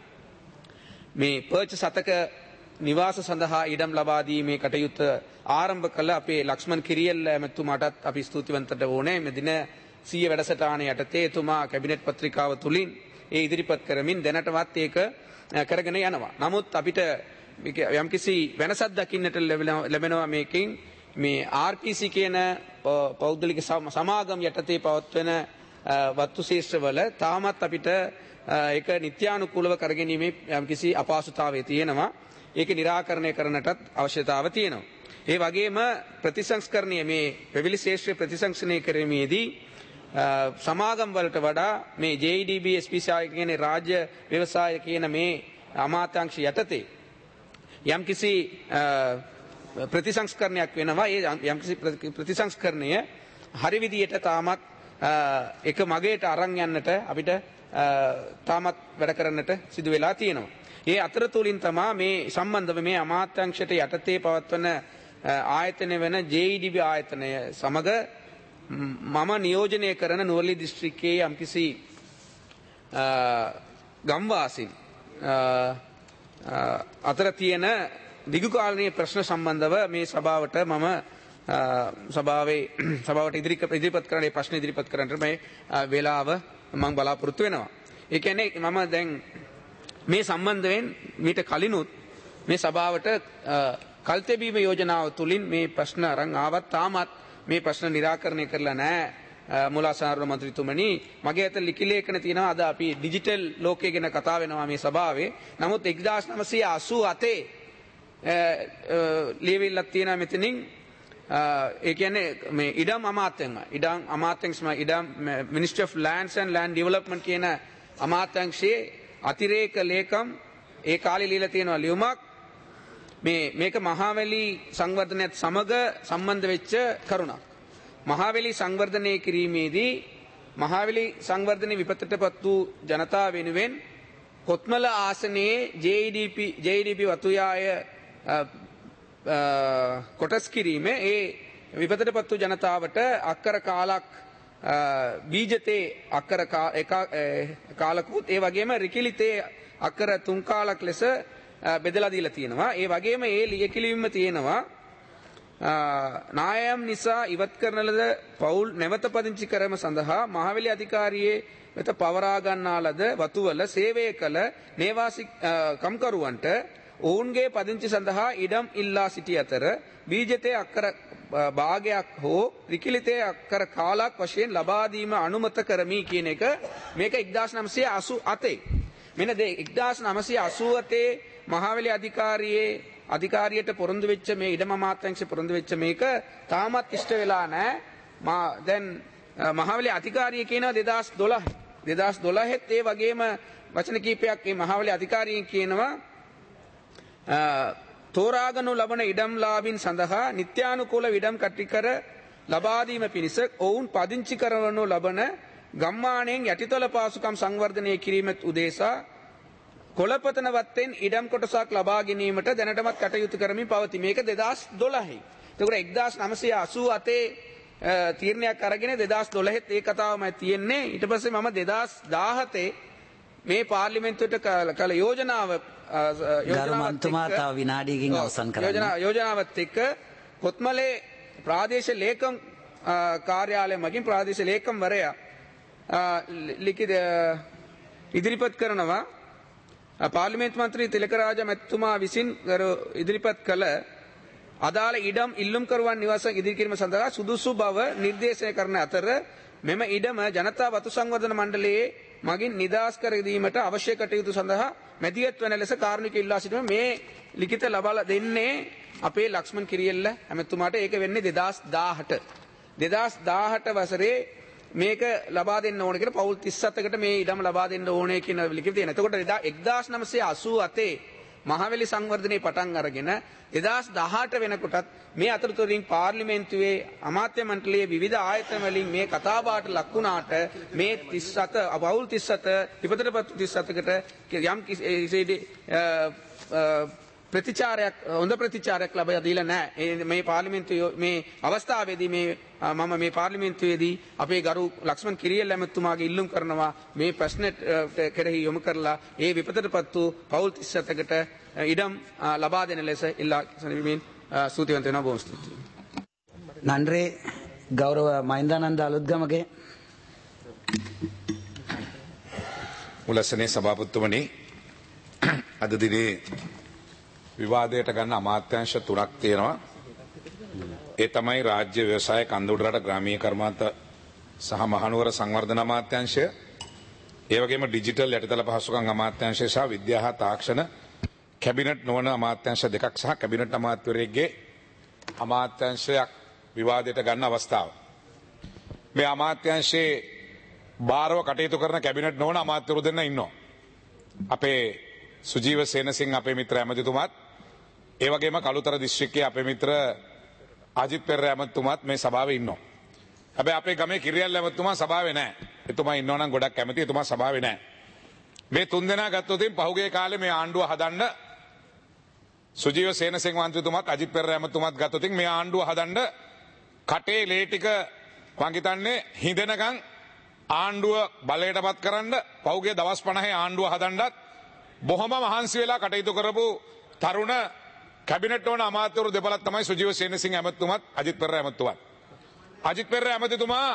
මේ පර්ච සතක නිවාස සඳහා ඉඩම් ලබා දීමේ කටයුත්ත ආරම්භ කළ අපේ ලක්ෂ්මන් කිරියල්ල ඇමතුමාටත් අපි ස්තුතිවන්තට ඕනේ. මේ දින සීය වැඩසටහන යටතේ එතුමා කැබිනට් පත්‍රිකාව තුලින් ඒ ඉදිරිපත් කරමින් දැනටවත් ඒක කරගෙන යනවා. නමුත් අපිට යම්කිසි වෙනසක් දකින්නට ලැබෙනවා මේකෙන් මේ ආර් පී සී කියන පෞද්ගලික සමාගම් යටතේ පවත්වන වත්තු ශේෂ්ත්‍රවල තාමත් අපිට ඒක නිත්‍යානුකූලව කරගැනීමේ යම්කිසි අපහසුතාවය තියෙනවා. ඒක निराකරණය කරන්නටත් අවශ්‍යතාව තියෙනවා. ඒ වගේම ප්‍රතිසංස්කරණය මේ පැවිලි ශේෂ්ත්‍රය ප්‍රතිසංස්කරණය කිරීමේදී සමාගම් වලට වඩා මේ J E D B S P C ආයි කියන රාජ්‍ය ව්‍යවසාය කියන මේ අමාත්‍යාංශ යටතේ යම්කිසි ප්‍රතිසංස්කරණයක් වෙනවා. ඒ යම්කිසි ප්‍රතිසංස්කරණය හරි විදියට තාමත් එක මගේට අරන් යන්නට අපිට තාමත් වැඩ කරන්නට සිදු වෙලා තියෙනවා. ඒ අතරතුරින් තමා මේ සම්බන්ධව මේ අමාත්‍යාංශයට යටතේ පවත්වන ආයතන වෙන ජේ ඊ ඩී බී ආයතනය සමග මම නියෝජනය කරන නුවරඑළිය දිස්ත්‍රික්කයේ යම්කිසි ගම්වාසීන් අතර තියෙන දිගුකාලීන ප්‍රශ්න සම්බන්ධව මේ සභාවට මම සභාවේ සභාවට ඉදිරිපත් කරන්න ප්‍රශ්න ඉදිරිපත් කරන්නට මේ වේලාව මම බලාපොරොත්තු වෙනවා. ඒ කියන්නේ මම දැන් මේ සම්බන්ධයෙන් මීට කලිනුත් මේ සභාවට කල්තැබීම යෝජනාව තුලින් මේ ප්‍රශ්න අරන් ආවත් තාමත් මේ ප්‍රශ්න निराකරණය කරලා නැහැ. මුලාසාර මන්ත්‍රීතුමනි මගේ අත ලිඛි ලේඛන තියෙනවා. අද අපි ඩිජිටල් ලෝකය ගැන කතා වෙනවා මේ සභාවේ. නමුත් එක්දාස් නවසිය අසූ අතේ ලියවිල්ලක් තියෙනවා මෙතනින්. ඒ කියන්නේ මේ ඉඩම් අමාත්‍යාංශ ඉඩම් අමාත්‍යාංශ ඉඩම් ministry of lands and land development කියන අමාත්‍යාංශයේ අතිරේක ලේකම් ඒ කාලේ ලියලා තියෙනවා ලියුමක්. මේ මේක මහාවැලි සංවර්ධනයත් සමග සම්බන්ධ වෙච්ච කරුණක්. මහාවැලි සංවර්ධනය කිරීමේදී මහාවැලි සංවර්ධන විපතටපත් වූ ජනතාව වෙනුවෙන් කොත්මල ආසනයේ J E D P J E D P වතුයාය කොටස් කිරීම ඒ විපතටපත් වූ ජනතාවට අක්කර කාලක් බීජතේ අක්කර කාලකුත් ඒ වගේම රිකිලිතේ අක්කර තුන් කාලක් ලෙස බෙදලා දීලා තියෙනවා. ඒ වගේම ඒ ලියකිලිවීම තියෙනවා නායම් නිසා ඉවත් කරන ලද පවුල් නැවත පදිංචි කිරීම සඳහා මහවැලි අධිකාරියේ වෙත පවරා ගන්නා ලද වතුවල සේවය කළ නේවාසික කම්කරුවන්ට ඔවුන්ගේ පදිංචි සඳහා ඉඩම් ඉල්ලා සිටි අතර බීජතේ අක්කර භාගයක් හෝ රිකිලිතේ අක්කර කාලක් වශයෙන් ලබා දීම අනුමත කරමි කියන එක මේක එක්දාස් නවසිය අසූ අතේ. මෙන්න දේ එක්දාස් නවසිය අසූ අතේ මහවැලි අධිකාරියේ අධිකාරියට පොරොන්දු වෙච්ච මේ ඉඩම අමාත්‍යාංශ පොරොන්දු වෙච්ච මේක තාමත් ඉෂ්ට වෙලා නැහැ. මා දැන් මහවැලි අධිකාරිය කියනවා දෙදාස් දොළහ දෙදාස් දොළහෙත් ඒ වගේම වචන කීපයක් මේ මහවැලි අධිකාරියෙන් කියනවා තෝරාගනු ලබන ඉඩම්ලාභීන් සඳහා නිත්‍යානුකූල ඉඩම් කට්ටිකර ලබා දීම පිණිස ඔවුන් පදිංචි කරවනු ලබන ගම්මානයෙන් යටිතල පාසුකම් සංවර්ධනය කිරීම උදෙසා කොළපතන වත්තෙන් ඉඩම් කොටසක් ලබා ගැනීමට දැනටමත් කටයුතු කරමින් පවතී. මේක දෙදාස් දොළහයි. එතකොට එක්දාස් නවසිය අසූ අතේ තීරණයක් අරගෙන දෙදාස් දොළහෙත් ඒ කතාවමයි තියෙන්නේ. ඊට පස්සේ මම දෙදාස් දාහතේ මේ පාර්ලිමේන්තුවට කළ යෝජනාව ගරුමන්තුමා තව විනාඩියකින් අවසන් කරන්න. යෝජනාවත් එක්ක කොත්මලේ ප්‍රාදේශීය ලේකම් කාර්යාලය මගින් ප්‍රාදේශීය ලේකම්වරයා ලිඛිත ඉදිරිපත් කරනවා පාර්ලිමේන්තු මන්ත්‍රී තිලකරාජ මැතිතුමා විසින් ඉදිරිපත් කළ අදාළ ඉඩම් ඉල්ලුම්කරුවන් නිවාස ඉදිරි කිරීම සඳහා සුදුසු බව නිර්දේශනය කරන අතර මෙම ඉඩම ජනතා වතු සංවර්ධන මණ්ඩලයේ මගින් නිදහස් කර දීමට අවශ්‍ය කටයුතු සඳහා මැදිහත් වන ලෙස කාරුණික ඉල්ලා සිටින මේ ලිඛිත ලබා දෙන්නේ අපේ ලක්ෂ්මන් කිරියෙල්ල ඇමතුමාට. ඒක වෙන්නේ දෙදාස් දාහට දෙදාස් දාහට වසරේ මේක ලබා දෙන්න ඕන කියලා පවුල් තිස් හතකට මේ ඉඩම ලබා දෙන්න ඕනේ කියන ලිඛිත තියෙනවා. එතකොට එක්දාස් නවසිය අසූ අටේ මහවැලි සංවර්ධනයේ පටන් අරගෙන දෙදාස් දහඅට වෙනකොටත් මේ අතරතුරින් පාර්ලිමේන්තුවේ අමාත්‍ය මණ්ඩලයේ විවිධ ආයතන වලින් මේ කතාබහට ලක් වුණාට මේ තිස් හත පවුල් තිස් හත විපතටපත් තිස් හතකට යම් කිසි ප්‍රතිචාරයක් හොඳ ප්‍රතිචාරයක් ලබා දීලා නැහැ. මේ පාර්ලිමේන්තුවේ මේ අවස්ථාවේදී මේ මම මේ පාර්ලිමේන්තුවේදී අපේ ගරු ලක්ෂ්මන් කිරියෙල් ඇමතුමාගේ ඉල්ලුම් කරනවා මේ ප්‍රශ්නෙට කෙරෙහි යොමු කරලා ඒ විපතටපත් වූ පවුල් තිස් හතකට ඉඩම් ලබා දෙන ලෙස ඉල්ලා සනීපෙමින් ස්තුතිවන්ත වෙනවා. බොහොම ස්තුතියි. நன்றி கௌரவ மஹிந்தானந்த අලුත්ගමගේ මුලස්සනේ සභාපතිතුමනි, අද දිනේ විවාදයට ගන්න අමාත්‍යාංශ තුනක් තියෙනවා. ඒ තමයි රාජ්‍ය ව්‍යවසාය කන්දුඩරට ග්‍රාමීය කර්මාන්ත සහ මහනුවර සංවර්ධන අමාත්‍යාංශය, ඒ වගේම ඩිජිටල් යටිතල පහසුකම් අමාත්‍යාංශය සහ විද්‍යා හා තාක්ෂණ කැබිනට් නොවන අමාත්‍යාංශ දෙකක් සහ කැබිනට් අමාත්‍යවරයෙක්ගේ අමාත්‍යාංශයක් විවාදයට ගන්න අවස්ථාව. මේ අමාත්‍යාංශයේ බාරව කටයුතු කරන කැබිනට් නොවන අමාත්‍යවරු දෙන්න ඉන්නවා. අපේ සුජීව සේනසිංහ අපේ මිත්‍ර ඇමතිතුමාත්, ඒ වගේම කළුතර දිස්ත්‍රික්කයේ අපේ මිත්‍ර අජිත් පෙරේරා ඇමතිතුමාත් මේ සභාවේ ඉන්නවා. හැබැයි අපේ ගමේ කිරියල් ඇමතිතුමා සභාවේ නැහැ. එතුමා ඉන්නවා නම් ගොඩක් කැමති, එතුමා සභාවේ නැහැ. මේ තුන් දෙනා ගත්තොත් පහුගිය කාලේ මේ ආණ්ඩුව හදන්න සුජීව සේනසිංහ මන්ත්‍රීතුමාත් අජිත් පෙරේරා ඇමතිතුමාත් ගත්තොත් මේ ආණ්ඩුව හදන්න කටේ ලේ ටික මං හිතන්නේ හිඳෙනකන් ආණ්ඩුව බලයටපත් කරන්න පහුගිය දවස් පනහේ ආණ්ඩුව හදන්නත් බොහොම මහන්සි වෙලා කටයුතු කරපු තරුණ කැබිනට් වන අමාත්‍යවරු දෙපළක් තමයි සුජීව සේනසිංහ ඇමතිතුමාත් අජිත් පෙරේරා ඇමතිතුමාත්. අජිත් පෙරේරා ඇමතිතුමා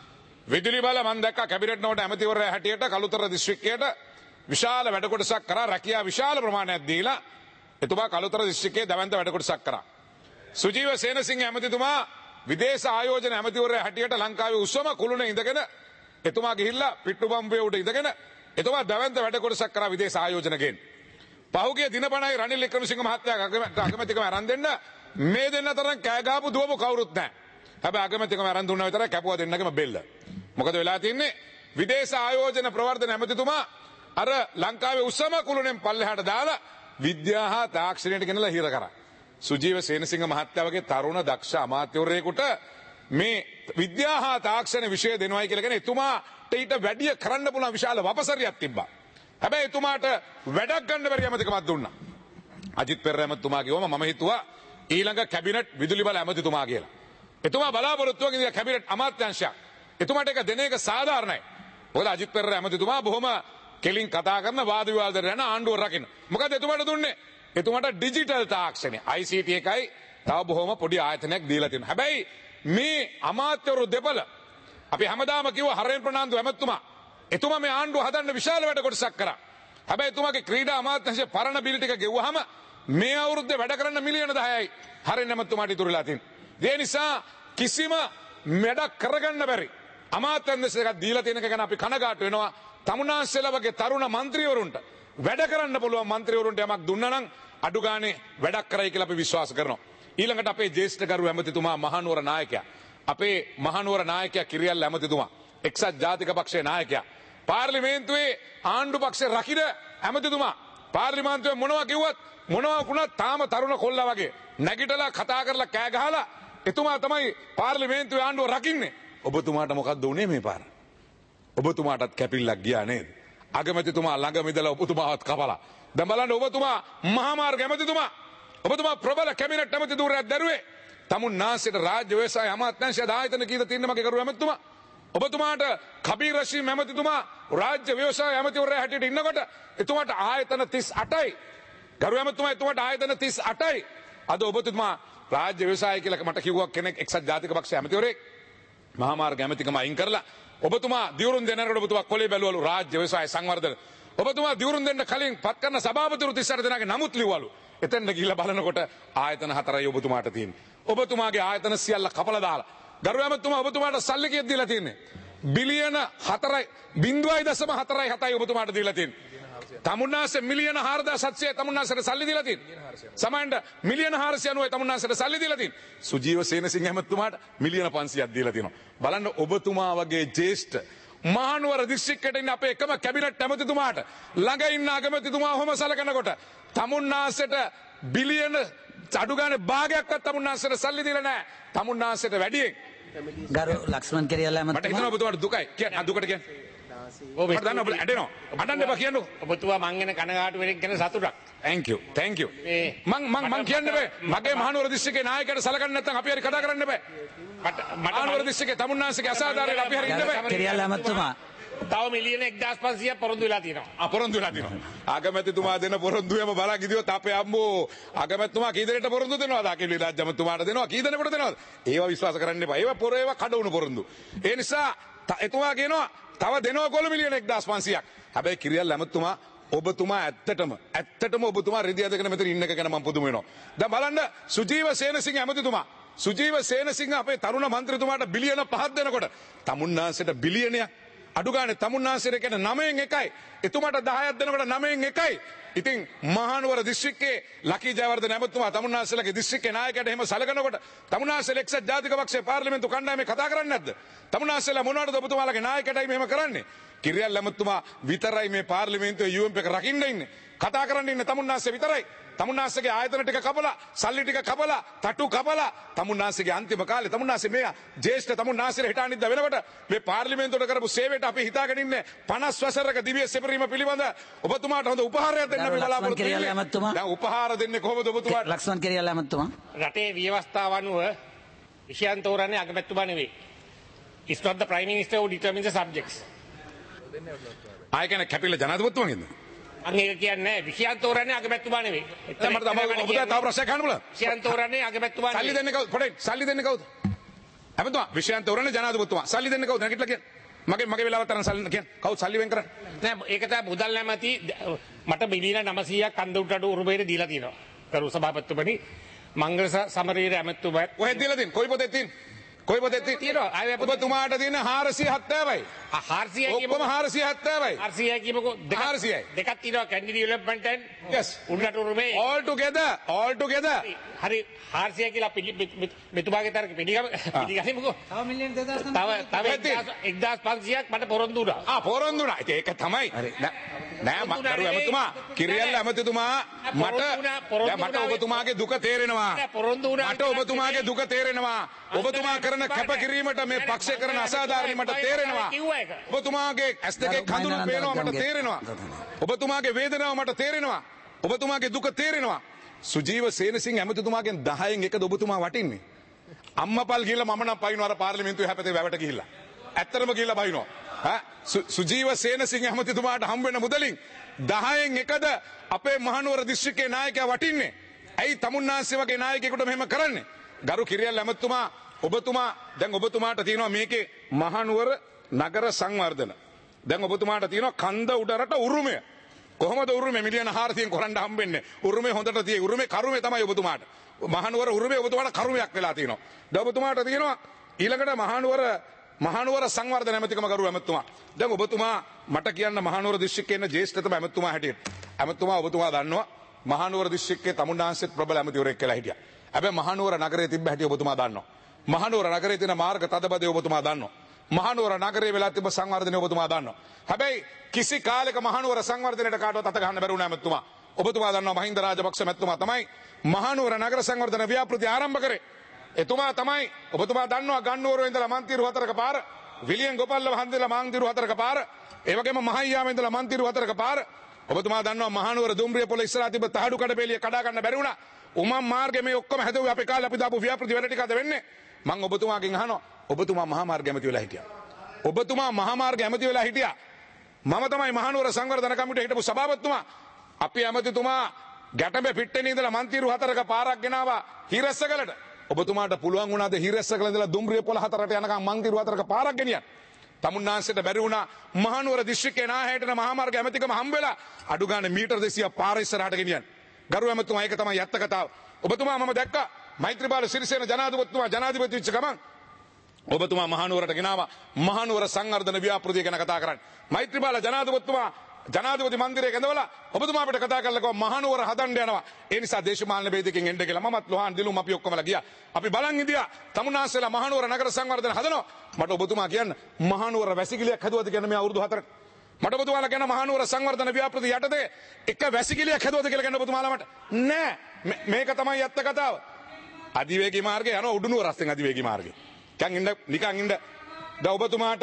විදුලි බල මම දැක්කා කැබිනට් නොවට ඇමතිවරයා හැටියට කළුතර දිස්ත්‍රික්කයට විශාල වැඩ කොටසක් කරා, රැකියා විශාල ප්‍රමාණයක් දීලා එතුමා කළුතර දිස්ත්‍රික්කයේ දැවැන්ත වැඩ කොටසක් කරා. සුජීව සේනසිංහ ඇමතිතුමා විදේශ ආයෝජන ඇමතිවරයා හැටියට ලංකාවේ උසම කුළුණේ ඉඳගෙන එතුමා ගිහිල්ලා පිට්ටු බම්බුවේ උඩ ඉඳගෙන එතුමා දැවැන්ත වැඩ කොටසක් කරා විදේශ ආයෝජනගෙන්. පහුගිය දිනපණයි රනිල් වික්‍රමසිංහ මහත්තයා අගමැතිකම අරන් දෙන්න මේ දෙන්න තරම් කෑ ගහපු දුවපු කවුරුත් නැහැ. හැබැයි අගමැතිකම අරන් දුන්නා විතරයි කැපුවා දෙන්නගම බෙල්ල. මොකද වෙලා තින්නේ විදේශ ආයෝජන ප්‍රවර්ධන ඇමතිතුමා අර ලංකාවේ උසම කුළුණෙන් පල්ලෙහාට දාලා විද්‍යා හා තාක්ෂණයට ගෙනලා හිර කරා. සුජීව සේනසිංහ මහත්තයා වගේ තරුණ දක්ෂ අමාත්‍යවරයෙකුට මේ විද්‍යා හා තාක්ෂණ විෂය දෙනවයි කියලා කියන එතුමාට ඊට වැඩිය කරන්න පුළුවන් විශාල වපසරියක් තිබ්බා. හැබැයි එතුමාට වැඩක් ගන්න බැරි ඇමතිකමක් දුන්නා. අජිත් පෙරේරා ඇමතිතුමා කිව්වම මම හිතුවා ඊළඟ කැබිනට් විදුලි බල ඇමතිතුමා කියලා. එතුමා බලාපොරොත්තු වෙන කැබිනට් අමාත්‍යාංශයක්. එතුමාට ඒක දෙන එක සාධාරණයි. මොකද අජිත් පෙරේරා ඇමතිතුමා බොහොම කෙලින් කතා කරන වාද විවාද කරන ආණ්ඩුව රකින්න. මොකද එතුමාට දුන්නේ? එතුමාට ඩිජිටල් තාක්ෂණය I C T එකයි තව බොහොම පොඩි ආයතනයක් දීලා තියෙනවා. හැබැයි මේ අමාත්‍යවරු දෙපළ අපි හැමදාම කිව්ව හරෙන් ප්‍රනාන්දු ඇමතුමා එතුමා මේ ආණ්ඩුව හදන්න විශාල වැඩ කොටසක් කරා. හැබැයි එතුමාගේ ක්‍රීඩා අමාත්‍යාංශයේ පරණ බිල් ටික ගෙවුවාම මේ අවුරුද්දේ වැඩ කරන්න මිලියන දහයයි හරෙන් ඇමතුමාට ඉතුරු වෙලා තියෙන්නේ. ඒ නිසා කිසිම වැඩක් කරගන්න බැරි අමාත්‍යාංශ දෙකක් දීලා තියෙනක ගැන අපි කනගාටු වෙනවා. තමුන්නාන්සේලා වගේ තරුණ മന്ത്രിවරුන්ට වැඩ කරන්න පුළුවන් മന്ത്രിවරුන්ට යමක් දුන්නා නම් අඩු ගානේ වැඩක් කරයි කියලා අපි විශ්වාස කරනවා. ඊළඟට අපේ ජ්‍යෙෂ්ඨ ගරු ඇමතිතුමා මහනුවර නායකයා, අපේ මහනුවර නායකයා කිරියල් ඇමතිතුමා, එක්සත් ජාතික පක්ෂයේ නායකයා, පාර්ලිමේන්තුවේ ආණ්ඩු පක්ෂේ රකින්න ඇමතිතුමා, පාර්ලිමේන්තුවේ මොනවා කිව්වත් මොනවා වුණත් තාම තරුණ කොල්ලා වගේ නැගිටලා කතා කරලා කෑ ගහලා එතුමා තමයි පාර්ලිමේන්තුවේ ආණ්ඩුව රකින්නේ. ඔබතුමාට මොකක්ද උනේ මේ පාර? ඔබතුමාටත් කැපිල්ලක් ගියා නේද? අගමැතිතුමා ළඟ මිදලා ඔබතුමාවත් කපලා. දැන් බලන්න ඔබතුමා මහා මාර්ග ඇමතිතුමා, ඔබතුමා ප්‍රබල කැබිනට් ඇමති ධූරයක් දැරුවේ. තමුන්නාන්සේට රාජ්‍ය ව්‍යවසාය අමාත්‍යාංශය ආයතන කීයද තියෙන්නේ මගේ කරු ඇමතිතුමා? ඔබතුමාට කබීර් රෂීම් ඇමතිතුමා රාජ්‍ය ව්‍යවසාය ඇමතිවරයා හැටියට ඉන්නකොට එතුමාට ආයතන තිස් අටයි. කරු ඇමතිතුමා එතුමාට ආයතන තිස් අටයි. අද ඔබතුමා රාජ්‍ය ව්‍යවසාය කියලා මට කිව්වා කෙනෙක් එක්සත් ජාතික පක්ෂයේ ඇමතිවරයෙක් මහා මාර්ග ඇමතිකම අයින් කරලා ඔබතුමා දිවුරුම් දෙනකොට ඔබතුමා කොලේ බැලුවලු රාජ්‍ය ව්‍යවසාය සංවර්ධන. ඔබතුමා දිවුරුම් දෙන්න කලින් පත් කරන සභාපතිවරු තිස් අට දෙනාගේ නමුත් ලිව්වලු. එතෙන්ට ගිහිල්ලා බලනකොට ආයතන හතරයි ඔබතුමාට තියෙන්නේ. ඔබතුමාගේ ආයතන සියල්ල කපලා දාලා. ගරු ඇමතුමා ඔබතුමාට සල්ලි කීයක් දීලා තියෙන්නේ? බිලියන හතරයි බිංදුවයි දශම හතරයි හතයි ඔබතුමාට දීලා තියෙන්නේ. තමුන්නාසේ මිලියන හාරදාස් හත්සියයි තමුන්නාසේට සල්ලි දීලා තියෙන්නේ. සමහරවිට මිලියන හාරසිය අනූවයි තමුන්නාසේට සල්ලි දීලා තියෙන්නේ. සුජීව සේනසිංහ ඇමතුමාට මිලියන පන්සියයක් දීලා තියෙනවා. බලන්න ඔබතුමා වගේ ජ්‍යෙෂ්ඨ මහනුවර දිස්ත්‍රික්කයට ඉන්න අපේ එකම කැබිනට් ඇමතිතුමාට ළඟ ඉන්න අගමැතිතුමා ඔහොම සලකනකොට තමුන්නාසේට බිලියන අඩු ගානේ භාගයක්වත් තමුන්නාසේට සල්ලි දීලා නැහැ. තමුන්නාසේට වැඩියෙන් ගරු ලක්ෂ්මන් කිරියල්ලා මට හිතෙනවා ඇමතුමා ඔබතුමාට දුකයි. කියන්න දුකට කියන්න. ඔව් මට දන්නවා ඔබ ඇඬෙනවා. අඬන්න එපා කියන්නකෝ. ඔබතුමා මං ගැන කනගාටු වෙන එක ගැන සතුටක්. thank you thank you මේ- මං මං මං කියන්නේ බෑ මගේ මහනුවර දිස්ත්‍රික්කේ නායකයට සලකන්නේ නැත්නම් අපි හරි කතා කරන්න බෑ. මට මට මහනුවර දිස්ත්‍රික්කේ තමුන්නාසේගේ අසාධාරණයට අපි හරි ඉන්න බෑ. කිරියල්ලා ඇමතුමා තව මිලියන එක්දාස් පන්සියයක් පොරොන්දු වෙලා තියෙනවා. අපොරොන්දු වෙලා තියෙනවා. අගමැතිතුමා දෙන පොරොන්දුවම බලා ගියොත් අපේ අම්මෝ අගමැතිතුමා කී දෙනෙක්ට පොරොන්දු දෙනවද? අකිල රාජ්‍යමතුමාට දෙනවා කී දෙනෙකුට දෙනවද? ඒවා විශ්වාස කරන්න එපා. ඒවා පොර ඒවා කඩවුණු පොරොන්දු. ඒ නිසා ත- එතුමා කියනවා තව දෙනවා කොළ මිලියන එක්දාස් පන්සියයක්. හැබැයි කිරියල් ඇමතුමා ඔබතුමා ඇත්තටම ඇත්තටම ඔබතුමා රෙදි අදගෙන මෙතන ඉන්න එක ගැන මම පුදුම වෙනවා. දැන් බලන්න සුජීව සේනසිංහ ඇමතිතුමා සුජීව සේනසිංහ අපේ තරුණ මන්ත්‍රීතුමාට බිලියන පහක් දෙනකොට තමුන්නාසේට බිලියනයක් අඩු ගානේ තමුන්නාසේට කියන්නේ නවයෙන් එකයි. එතුමාට දහයක් දෙනකොට නවයෙන් එකයි. ඉතින් මහනුවර දිස්ත්‍රික්කයේ ලකී ජයවර්ධන ඇමතුමා තමුන්නාසේලගේ දිස්ත්‍රික්කේ නායකයට එහෙම සලකනකොට තමුන්නාසේල එක්සත් ජාතික පක්ෂයේ පාර්ලිමේන්තු කණ්ඩායමේ කතා කරන්නේ නැද්ද? තමුන්නාසේලා මොනවටද ඔබතුමාලගේ නායකයටයි මෙහෙම කරන්නේ? කිරියල් ඇමතුමා විතරයි මේ පාර්ලිමේන්තුවේ යූ එම් පී එක රකින්න ඉන්නේ. කතා කරන්න ඉන්නේ තමුන්නාසේ විතරයි. තමුන්නාසේගේ ආයතන ටික කපලා, සල්ලි ටික කපලා, තටු කපලා තමුන්නාසේගේ අන්තිම කාලේ තමුන්නාසේ මේ ජ්‍යෙෂ්ඨ තමුන්නාසේට හිටානිද්ද වෙනකොට මේ පාර්ලිමේන්තුවට කරපු සේවයට අපි හිතාගෙන ඉන්නේ පනස් වසරක දිව්‍ය සෙපරීම පිළිබඳ ඔබතුමාට හොඳ උපහාරයක් දෙන්න අපි බලාපොරොත්තු වෙන්නේ. දැන් උපහාර දෙන්නේ කොහොමද ඔබතුමාට? ලක්ෂ්මන් කිරියල්ලා ඇමතුමා රටේ ව්‍යවස්ථාව අනුව විෂයන් තෝරන්නේ අගමැතිතුමා නෙවෙයි. It's not the prime minister who determines the subjects. ආය කියන්නේ කැපිලා ජනාධිපතිතුමගෙන්ද? අන්න ඒක කියන්නේ විෂයන් තෝරන්නේ අගමැතිතුමා නෙවෙයි. දැන් මට තමයි ඔබට තව ප්‍රශ්නයක් අහන්න බලන්න. විෂයන් තෝරන්නේ අගමැතිතුමා සල්ලි දෙන්නේ කවුද? පොඩේ සල්ලි දෙන්නේ කවුද? ඇමතුමා විෂයන් තෝරන්නේ ජනාධිපතිතුමා. සල්ලි දෙන්නේ කවුද? නැගිටලා කියන්න. මගේ මගේ වෙලාවත් තරම් සල්ලි කියන්න. කවුද සල්ලි වෙන් කරන්නේ? නෑ ඒක තමයි මුදල් නැමැති මට බිලියන නවසීයක් කන්ද උඩට උරුමයට දීලා තියෙනවා. කරු සභාපතිතුමනි මංගල සමරවීර ඇමතුමා කොහෙද දීලා තියෙන්නේ? කොයි පොතේ තියෙන්නේ? කොයි පොතේ තියෙන්නේ? තියෙනවා. ආයෙ ඔබතුමාට තියෙන හාරසිය හත්තාවයි. හාරසිය ඔක්කොම හාරසිය හත්තාවයි. හාරසිය කියමුකෝ දෙකක් හාරසියයි. දෙකක් තියෙනවා කැන්ඩි ඩෙවලොප්මන්ට් and Yes. උඩට උරුමේ all together all together හරි හාරසිය කියලා පිළි- මෙ- මෙ- මෙතුමාගේ තර්ක පිළිගම පිළිගනිමුකෝ. තව මිලියන දෙදාස් තව තව එක්දාස් පන්සියයක් මට පොරොන්දු වුණා. ආ පොරොන්දු නා. ඉතින් ඒක තමයි. නෑ නෑ පොරොන්දු මට නෙවෙයි. ඇමතුමා කිරියල් ඇමතිතුමා මට පොරොන්දු වුණා, පොරොන්දු දැන් මට වුණා. ඔබතුමාගේ දුක තේරෙනවා. නෑ, පොරොන්දු වුණා මට ඔබතුමාගේ දුක තේරෙනවා. ඔබතුමා කරන කැපකිරීමට මේ පක්ෂය කරන අසාධාරණ මට තේරෙනවා. ඔබතුමාගේ ඇස් දෙකේ කඳුළු පේනවා මට තේරෙනවා. ඔබතුමාගේ වේදනාව මට තේරෙනවා. ඔබතුමාගේ දුක තේරෙනවා. සුජීව සේනසිංහ ඇමතිතුමාගෙන් දහයෙන් එකද ඔබතුමා වටින්නේ? අම්මපල් ගිහිල්ලා මම නම් පයින්නවා අර පාර්ලිමේන්තුවේ හැපතේ වැවට ගිහිල්ලා. ඇත්තටම ගිහිල්ලා බයිනවා. ඈ සුජීව සේනසිංහ ඇමතිතුමාට හම් වෙන මුදලින් දහයෙන් එකද අපේ මහනුවර දිස්ත්‍රික්කයේ නායකයා වටින්නේ? ඇයි තමුන්නාන්සේ වගේ නායකයෙකුට මෙහෙම කරන්නේ? ගරු කිරියල් ඇමතුමා ඔබතුමා දැන් ඔබතුමාට තියෙනවා මේකේ මහනුවර නගර සංවර්ධන. දැන් ඔබතුමාට තියෙනවා කන්ද උඩරට උරුමය. කොහොමද උරුමේ මිලියන හාරසියෙන් කරන්න හම්බෙන්නේ? උරුමේ හොඳට තියෙයි. උරුමේ කරුමේ තමයි ඔබතුමාට. මහනුවර උරුමේ ඔබතුමාට කරුමයක් වෙලා තියෙනවා. දැන් ඔබතුමාට තියෙනවා ඊළඟට මහනුවර මහනුවර සංවර්ධන ඇමතිකම ගරු ඇමතුමා. දැන් ඔබතුමා මට කියන්න මහනුවර දිස්ත්‍රික්කයේ ඉන්න ජ්‍යෙෂ්ඨතම ඇමතුමා හැටියට. ඇමතුමා ඔබතුමා දන්නවා මහනුවර දිස්ත්‍රික්කයේ තමුන්නාන්සෙත් ප්‍රබල ඇමතිවරයෙක් කියලා හිටියා. හැබැයි මහනුවර නගරයේ තිබ්බ හැටි ඔබතුමා දන්නවා. මහනුවර නගරයේ තියෙන මාර්ග තදබදේ ඔබතුමා දන්නවා. මහනුවර නගරයේ වෙලා තිබ්බ සංවර්ධනය ඔබතුමා දන්නවා. හැබැයි කිසි කාලයක මහනුවර සංවර්ධනයට කාටවත් අත ගන්න බැරි වුණා ඇමතුමා. ඔබතුමා දන්නවා මහින්ද රාජපක්ෂ මැතිතුමා තමයි මහනුවර නගර සංවර්ධන ව්‍යාපෘති ආරම්භ කරේ. එතුමා තමයි ඔබතුමා දන්නවා ගන්නෝරුවේ ඉඳලා මන්තිරු හතරක පාර, විලියන් ගෝපල්ලව හන්දලා මන්තිරු හතරක පාර, ඒ වගේම මහයියාවේ ඉඳලා මන්තිරු හතරක පාර. ඔබතුමා දන්නවා මහනුවර දුම්රිය පොළ ඉස්සරහා තිබ්බ තහඩු කඩපෙළිය කඩා ගන්න බැරි වුණා. උමම් මාර්ගයේ මේ ඔක්කොම හැදුවේ අපේ කාලේ අපි දාපු ව්‍යාපෘති වැඩ ටිකද වෙන්නේ. මම ඔබතුමාගෙන් අහනවා ඔබතුමා මහා මාර්ග ඇමති වෙලා හිටියා. ඔබතුමා මහා මාර්ග ඇමති වෙලා හිටියා. මම තමයි මහනුවර සංවර්ධන කමිටුවේ හිටපු සභාපතිතුමා. අපි ඇමතිතුමා ගැටඹේ පිට්ටේ ඉඳලා මන්තිරු හතරක පාරක් ගෙනාවා හිරස්සගලට. ඔබතුමාට පුළුවන් වුණාද හිරස්සගල ඉඳලා දුම්රිය පොළ හතරට යනකම් මන්තිරු හතරක පාරක් ගෙනියන්න? තමුන්නාන්සේට බැරි වුණා මහනුවර දිස්ත්‍රික්කේ නායකයන්ට මහා මාර්ග ඇමතිකම හම්බ වෙලා අඩු ගන්න මීටර් දෙසීයක් පාර ඉස්සරහට ගෙනියන්න. ගරු ඇමතුමා ඒක තමයි යත්ත කතාව. ඔබතුමා මම දැක්කා මෛත්‍රීපාල සිරිසේන ජනාධිපතිතුමා ජනාධිපති වෙච්ච ගමන් ඔබතුමා මහනුවරට ගෙනාවා මහනුවර සංවර්ධන ව්‍යාපෘතිය ගැන කතා කරන්න. මෛත්‍රීපාල ජනාධිපතිතුමා ජනාධිපති මන්දිරයේ කැඳවලා ඔබතුමා අපිට කතා කරලා කිව්වා මහනුවර හදන්න යනවා. ඒ නිසා දේශපාලන වේදිකෙන් එන්න කියලා මමත් ලොහාන් දිලුම් අපි ඔක්කොමලා ගියා. අපි බලන් ඉදියා තමුන්නාන්සේලා මහනුවර නගර සංවර්ධන හදනවා. මට ඔබතුමා කියන්න මහනුවර වැසිකිළියක් හදුවද කියන මේ අවුරුදු හතරක. මට ඔබතුමාලා කියන මහනුවර සංවර්ධන ව්‍යාපෘතිය යටතේ එක වැසිකිළියක් හදුවද කියලා කියන ඔබතුමාලා මට නෑ. මේක තමයි යත්ත කතාව. අධිවේගී මාර්ගය යනවා උඩුනුවර රස්තෙන් අධිවේගී මාර්ගය. නිකන් ඉන්න නිකන් ඉන්න. දැන් ඔබතුමාට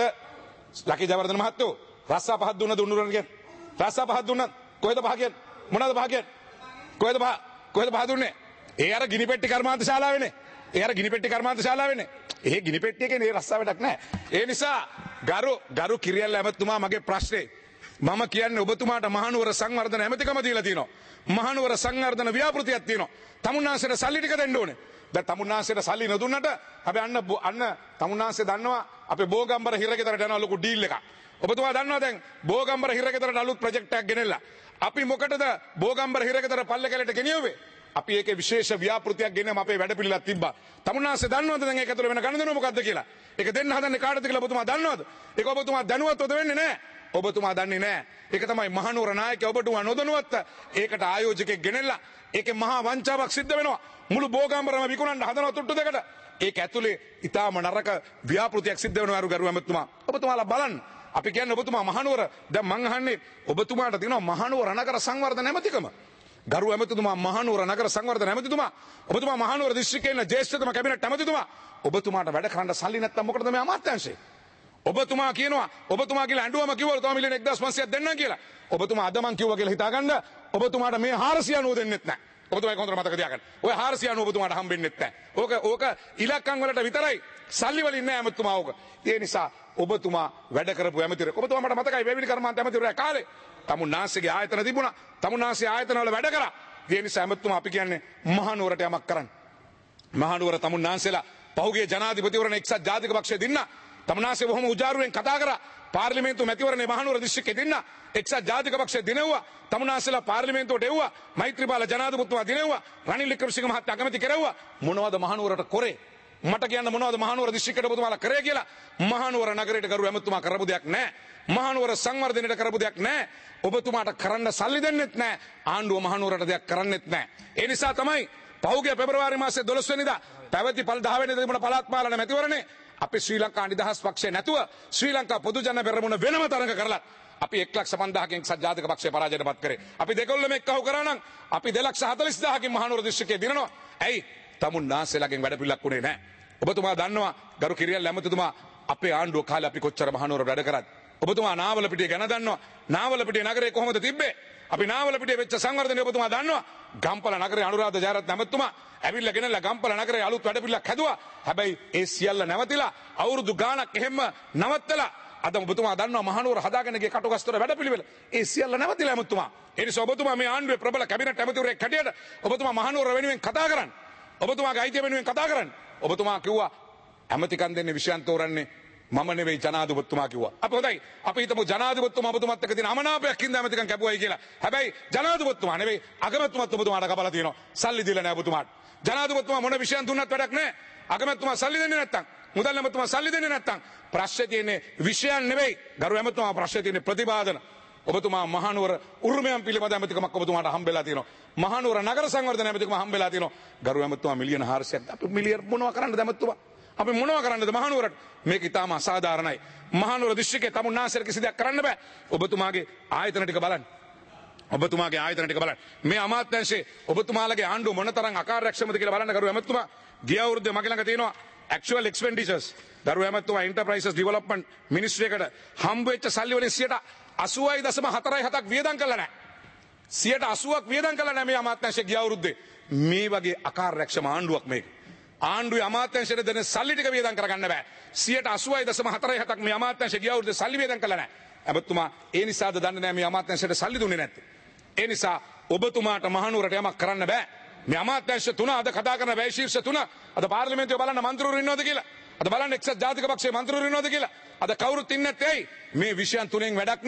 ලකී ජයවර්ධන මහත්තයෝ රස්සා පහක් දුන්නද උඩුනුවර කියන්නේ? රස්සා පහක් දුන්නත් කොහෙද පහ කියන්නේ? මොනවද පහ කියන්නේ? කොහෙද පහ? කොහෙද පහ දුන්නේ? ඒ අර ගිනි පෙට්ටි කර්මාන්ත ශාලාවේනේ. ඒ අර ගිනි පෙට්ටි කර්මාන්ත ශාලාවේනේ. ඒ ගිනි පෙට්ටිය කියන්නේ රස්සා වැඩක් නැහැ. ඒ නිසා ගරු ගරු කිරියල් ඇමතුමා මගේ ප්‍රශ්නේ මම කියන්නේ ඔබතුමාට මහනුවර සංවර්ධන ඇමතිකම දීලා තියෙනවා. මහනුවර සංවර්ධන ව්‍යාපෘතියක් තියෙනවා. තමුන්නාන්සේට සල්ලි ටික දෙන්න ඕනේ. දැන් තමුන්නාන්සේට සල්ලි නොදුන්නට අපි අන්න අන්න තමුන්නාන්සේ දන්නවා අපේ බෝගම්බර හිරගෙදරට යන ලොකු ඩීල් එකක්. ඔබතුමා දන්නවා දැන් බෝගම්බර හිරගෙදරට අලුත් ප්‍රොජෙක්ට් එකක් ගෙනෙලා. අපි මොකටද බෝගම්බර හිරගෙදර පල්ලකැලට ගෙනියුවේ? අපි ඒකේ විශේෂ ව්‍යාපෘතියක් ගෙනම අපේ වැඩපිළිවෙලක් තිබ්බා. තමුන්නාන්සේ දන්නවද දැන් ඒක ඇතුළේ වෙන ගණදෙනුව මොකද්ද කියලා? ඒක දෙන්න හදන්නේ කාටද කියලා ඔබතුමා දන්නවද? ඒක ඔබතුමා දැනුවත්වද වෙන්නේ නැහැ. ඔබතුමා දන්නේ නැහැ. ඒක තමයි මහනුවර නායකයා ඔබතුමා නොදැනුවත් ඒකට ආයෝජකෙක් ගෙනෙලා ඒකේ මහා වංචාවක් සිද්ධ වෙනවා. මුළු බෝගම්බරම විකුණන්න හදනවා තුට්ටු දෙකට. ඒක ඇතුලේ ඊටාම නරක ව්‍යාපෘතියක් සිද්ධ වෙනවා අරු ගරු ඇමතුමා. ඔබතුමාලා බලන්න. අපි කියන්නේ ඔබතුමා මහනුවර දැන් මං අහන්නේ ඔබතුමාට තියෙනවා මහනුවර නගර සංවර්ධන ඇමතිකම. ගරු ඇමතිතුමා මහනුවර නගර සංවර්ධන ඇමතිතුමා. ඔබතුමා මහනුවර දිස්ත්‍රික්කයේ ඉන්න ජ්‍යෙෂ්ඨතම කැබිනට් ඇමතිතුමා. ඔබතුමාට වැඩ කරන්න සල්ලි නැත්තම් මොකටද මේ අමාත්‍යාංශේ? ඔබතුමා කියනවා ඔබතුමා කියලා ඇඬුවම කිව්වලු තව මිලියන එක්දාස් පන්සියයක් දෙන්නම් කියලා. ඔබතුමා අද මං කිව්වා කියලා හිතාගන්න ඔබතුමාට මේ හාරසිය අනූ දෙන්නෙත් නැහැ. ඔබතුමා ඒක හොඳට මතක තියාගන්න. ඔය හාරසිය අනූ ඔබතුමාට හම්බෙන්නෙත් නැහැ. ඕක ඕක ඉලක්කම් වලට විතරයි සල්ලි වලින් නෑ ඇමතුමා ඕක. ඒ නිසා ඔබතුමා වැඩ කරපු ඇමතිවරයෙක්. ඔබතුමා මට මතකයි වෙවිලි කර්මාන්ත ඇමතිවරයා කාලේ තමුන්නාන්සේගේ ආයතන තිබුණා. තමුන්නාන්සේ ආයතන වල වැඩ කරා. ඒ නිසා ඇමතුමා අපි කියන්නේ මහනුවරට යමක් කරන්න. මහනුවර තමුන්නාන්සේලා පහුගිය ජනාධිපතිවරණ එක්සත් ජාතික පක්ෂයේ දින්නා. තමුන්නාන්සේ බොහොම උජාරුවෙන් කතා කරා. පාර්ලිමේන්තු මැතිවරණේ මහනුවර දිස්ත්‍රික්කයේ දින්නා. එක්සත් ජාතික පක්ෂයේ දිනෙව්වා. තමුන්නාන්සේලා පාර්ලිමේන්තුවට එව්වා. මෛත්‍රීපාල ජනාධිපතිතුමා දිනෙව්වා. රනිල් වික්‍රමසිංහ මහත්තයා අගමැති කරවුවා. මොනවද මහනුවරට කරේ? මට කියන්න මොනවද මහනුවර දිස්ත්‍රික්කයට ඔබතුමාලා කරේ කියලා? මහනුවර නගරයට ගරු ඇමතුමා කරපු දෙයක් නැහැ. මහනුවර සංවර්ධනයට කරපු දෙයක් නැහැ. ඔබතුමාට කරන්න සල්ලි දෙන්නෙත් නැහැ. ආණ්ඩුව මහනුවරට දෙයක් කරන්නෙත් නැහැ. ඒ නිසා තමයි පහුගිය පෙබරවාරි මාසේ දොළොස් වෙනිදා පැවති පළ දහ වෙනිදා තිබුණ පළාත් පාලන මැතිවරණේ අපි ශ්‍රී ලංකා නිදහස් පක්ෂය නැතුව ශ්‍රී ලංකා පොදු ජන පෙරමුණ වෙනම තරඟ කරලා අපි එක් ලක්ෂ පන්දාහකින් එක්සත් ජාතික පක්ෂය පරාජයට පත් කරේ. අපි දෙකොල්ලම එක්කහුව කරා නම් අපි දෙලක්ෂ හතළිස් දාහකින් මහනුවර දිස්ත්‍රික්කයේ දිනනවා. ඇයි? තමුන්නාන්සේලාගෙන් වැඩ පිළිලක් උනේ නැහැ. ඔබතුමා දන්නවා ගරු කිරියල් ඇමතිතුමා අපේ ආණ්ඩුව කාලේ අපි කොච්චර මහනුවර වැඩ කරාද? ඔබතුමා නාවලපිටිය ගැන දන්නවා. නාවලපිටිය නගරේ කොහොමද තිබ්බේ? අපි නාවලපිටිය වෙච්ච සංවර්ධනය ඔබතුමා දන්නවා. ගම්පල නගරේ අනුරාධ ජයරත්න ඇමතිතුමා ඇවිල්ලා ගෙනල්ලා ගම්පල නගරේ අලුත් වැඩ පිළිලක් හැදුවා. හැබැයි ඒ සියල්ල නැවතිලා අවුරුදු ගාණක් එහෙම නවත්තලා අද ඔබතුමා දන්නවා මහනුවර හදාගෙන ගිය කටුගස්තර වැඩ පිළිවෙල. ඒ සියල්ල නැවතිලා ඇමතිතුමා. ඒ නිසා ඔබතුමා මේ ආණ්ඩුවේ ප්‍රබල කැබිනට් ඇමතිවරයෙක් හැටියට ඔබතුමා මහනුවර වෙනුවෙන් කතා කරන්න. ඔබතුමාගේ අයිතිය වෙනුවෙන් කතා කරන්න. ඔබතුමා කිව්වා ඇමතිකම් දෙන්නේ විෂයන් තෝරන්නේ මම නෙවෙයි ජනාධිපතිතුමා කිව්වා. අපි හොඳයි. අපි හිතමු ජනාධිපතිතුමා ඔබතුමාත් එක්ක තියෙන අමනාපයක් හින්දා ඇමතිකම් කැපුවයි කියලා. හැබැයි ජනාධිපතිතුමා නෙවෙයි අගමැතිතුමාත් ඔබතුමාට කපලා තියෙනවා. සල්ලි දීලා නැහැ ඔබතුමාට. ජනාධිපතිතුමා මොන විෂයන් දුන්නත් වැඩක් නැහැ. අගමැතිතුමා සල්ලි දෙන්නේ නැත්තම්, මුදල් ඇමතිතුමා සල්ලි දෙන්නේ නැත්තම් ප්‍රශ්නේ තියෙන්නේ විෂයන් නෙවෙයි. ගරු ඇමතිතුමා ප්‍රශ්නේ තියෙන්නේ ප්‍රතිපාදන. ඔබතුමා මහනුවර උරුමයන් පිළිබඳ ඇමතිකමක් ඔබතුමාට හම්බෙලා තියෙනවා. මහනුවර නගර සංවර්ධන ඇමතිකම හම්බෙලා තියෙනවා. ගරු ඇමතිතුමා මිලියන හාරසියක් අපි මිලියන මොනවා කරන්නද ඇමතිතුමා? අපි මොනවා කරන්නද මහනුවරට? මේක ඉතාම අසාධාරණයි. මහනුවර දිස්ත්‍රික්කයේ තමුන්නාන්සේට කිසි දෙයක් කරන්න බෑ. ඔබතුමාගේ ආයතන ටික බලන්න. ඔබතුමාගේ ආයතන ටික බලන්න. මේ අමාත්‍යාංශයේ ඔබතුමාලගේ ආණ්ඩුව මොනතරම් අකාර්යක්ෂමද කියලා බලන්න ගරු ඇමතිතුමා. ගිය අවුරුද්දේ මගේ ළඟ තියෙනවා actual expenditures. ගරු ඇමතිතුමා enterprises development ministry එකට හම්බ වෙච්ච සල්ලි වලින් සියයට අසූවයි දශම හතරයි හතක් වියදම් කළා නැහැ. සියයට අසූවක් වියදම් කළා නැහැ මේ අමාත්‍යාංශයේ ගිය අවුරුද්දේ. මේ වගේ අකාර්යක්ෂම ආණ්ඩුවක් මේක. ආණ්ඩුවේ අමාත්‍යාංශයට දෙන සල්ලි ටික වියදම් කරගන්න බෑ. සියයට අසූවයි දශම හතරයි හතක් මේ අමාත්‍යාංශය ගිය අවුරුද්දේ සල්ලි වියදම් කළා නැහැ. ඇමතිතුමා ඒ නිසාද දන්නේ නැහැ මේ අමාත්‍යාංශයට සල්ලි දුන්නේ නැත්තේ. ඒ නිසා ඔබතුමාට මහනුවරට යමක් කරන්න බෑ. මේ අමාත්‍යාංශ තුන අද කතා කරන වැය ශීර්ෂ තුන අද පාර්ලිමේන්තුවේ බලන්න මන්ත්‍රීවරු ඉන්නවද කියලා. අද බලන්න එක්සත් ජාතික පක්ෂයේ මන්ත්‍රීවරු ඉන්නවද කියලා. අද කවුරුත් ඉන්නේ නැත්තේ ඇයි? මේ විෂයන් තුනෙන් වැඩක් නැහැ.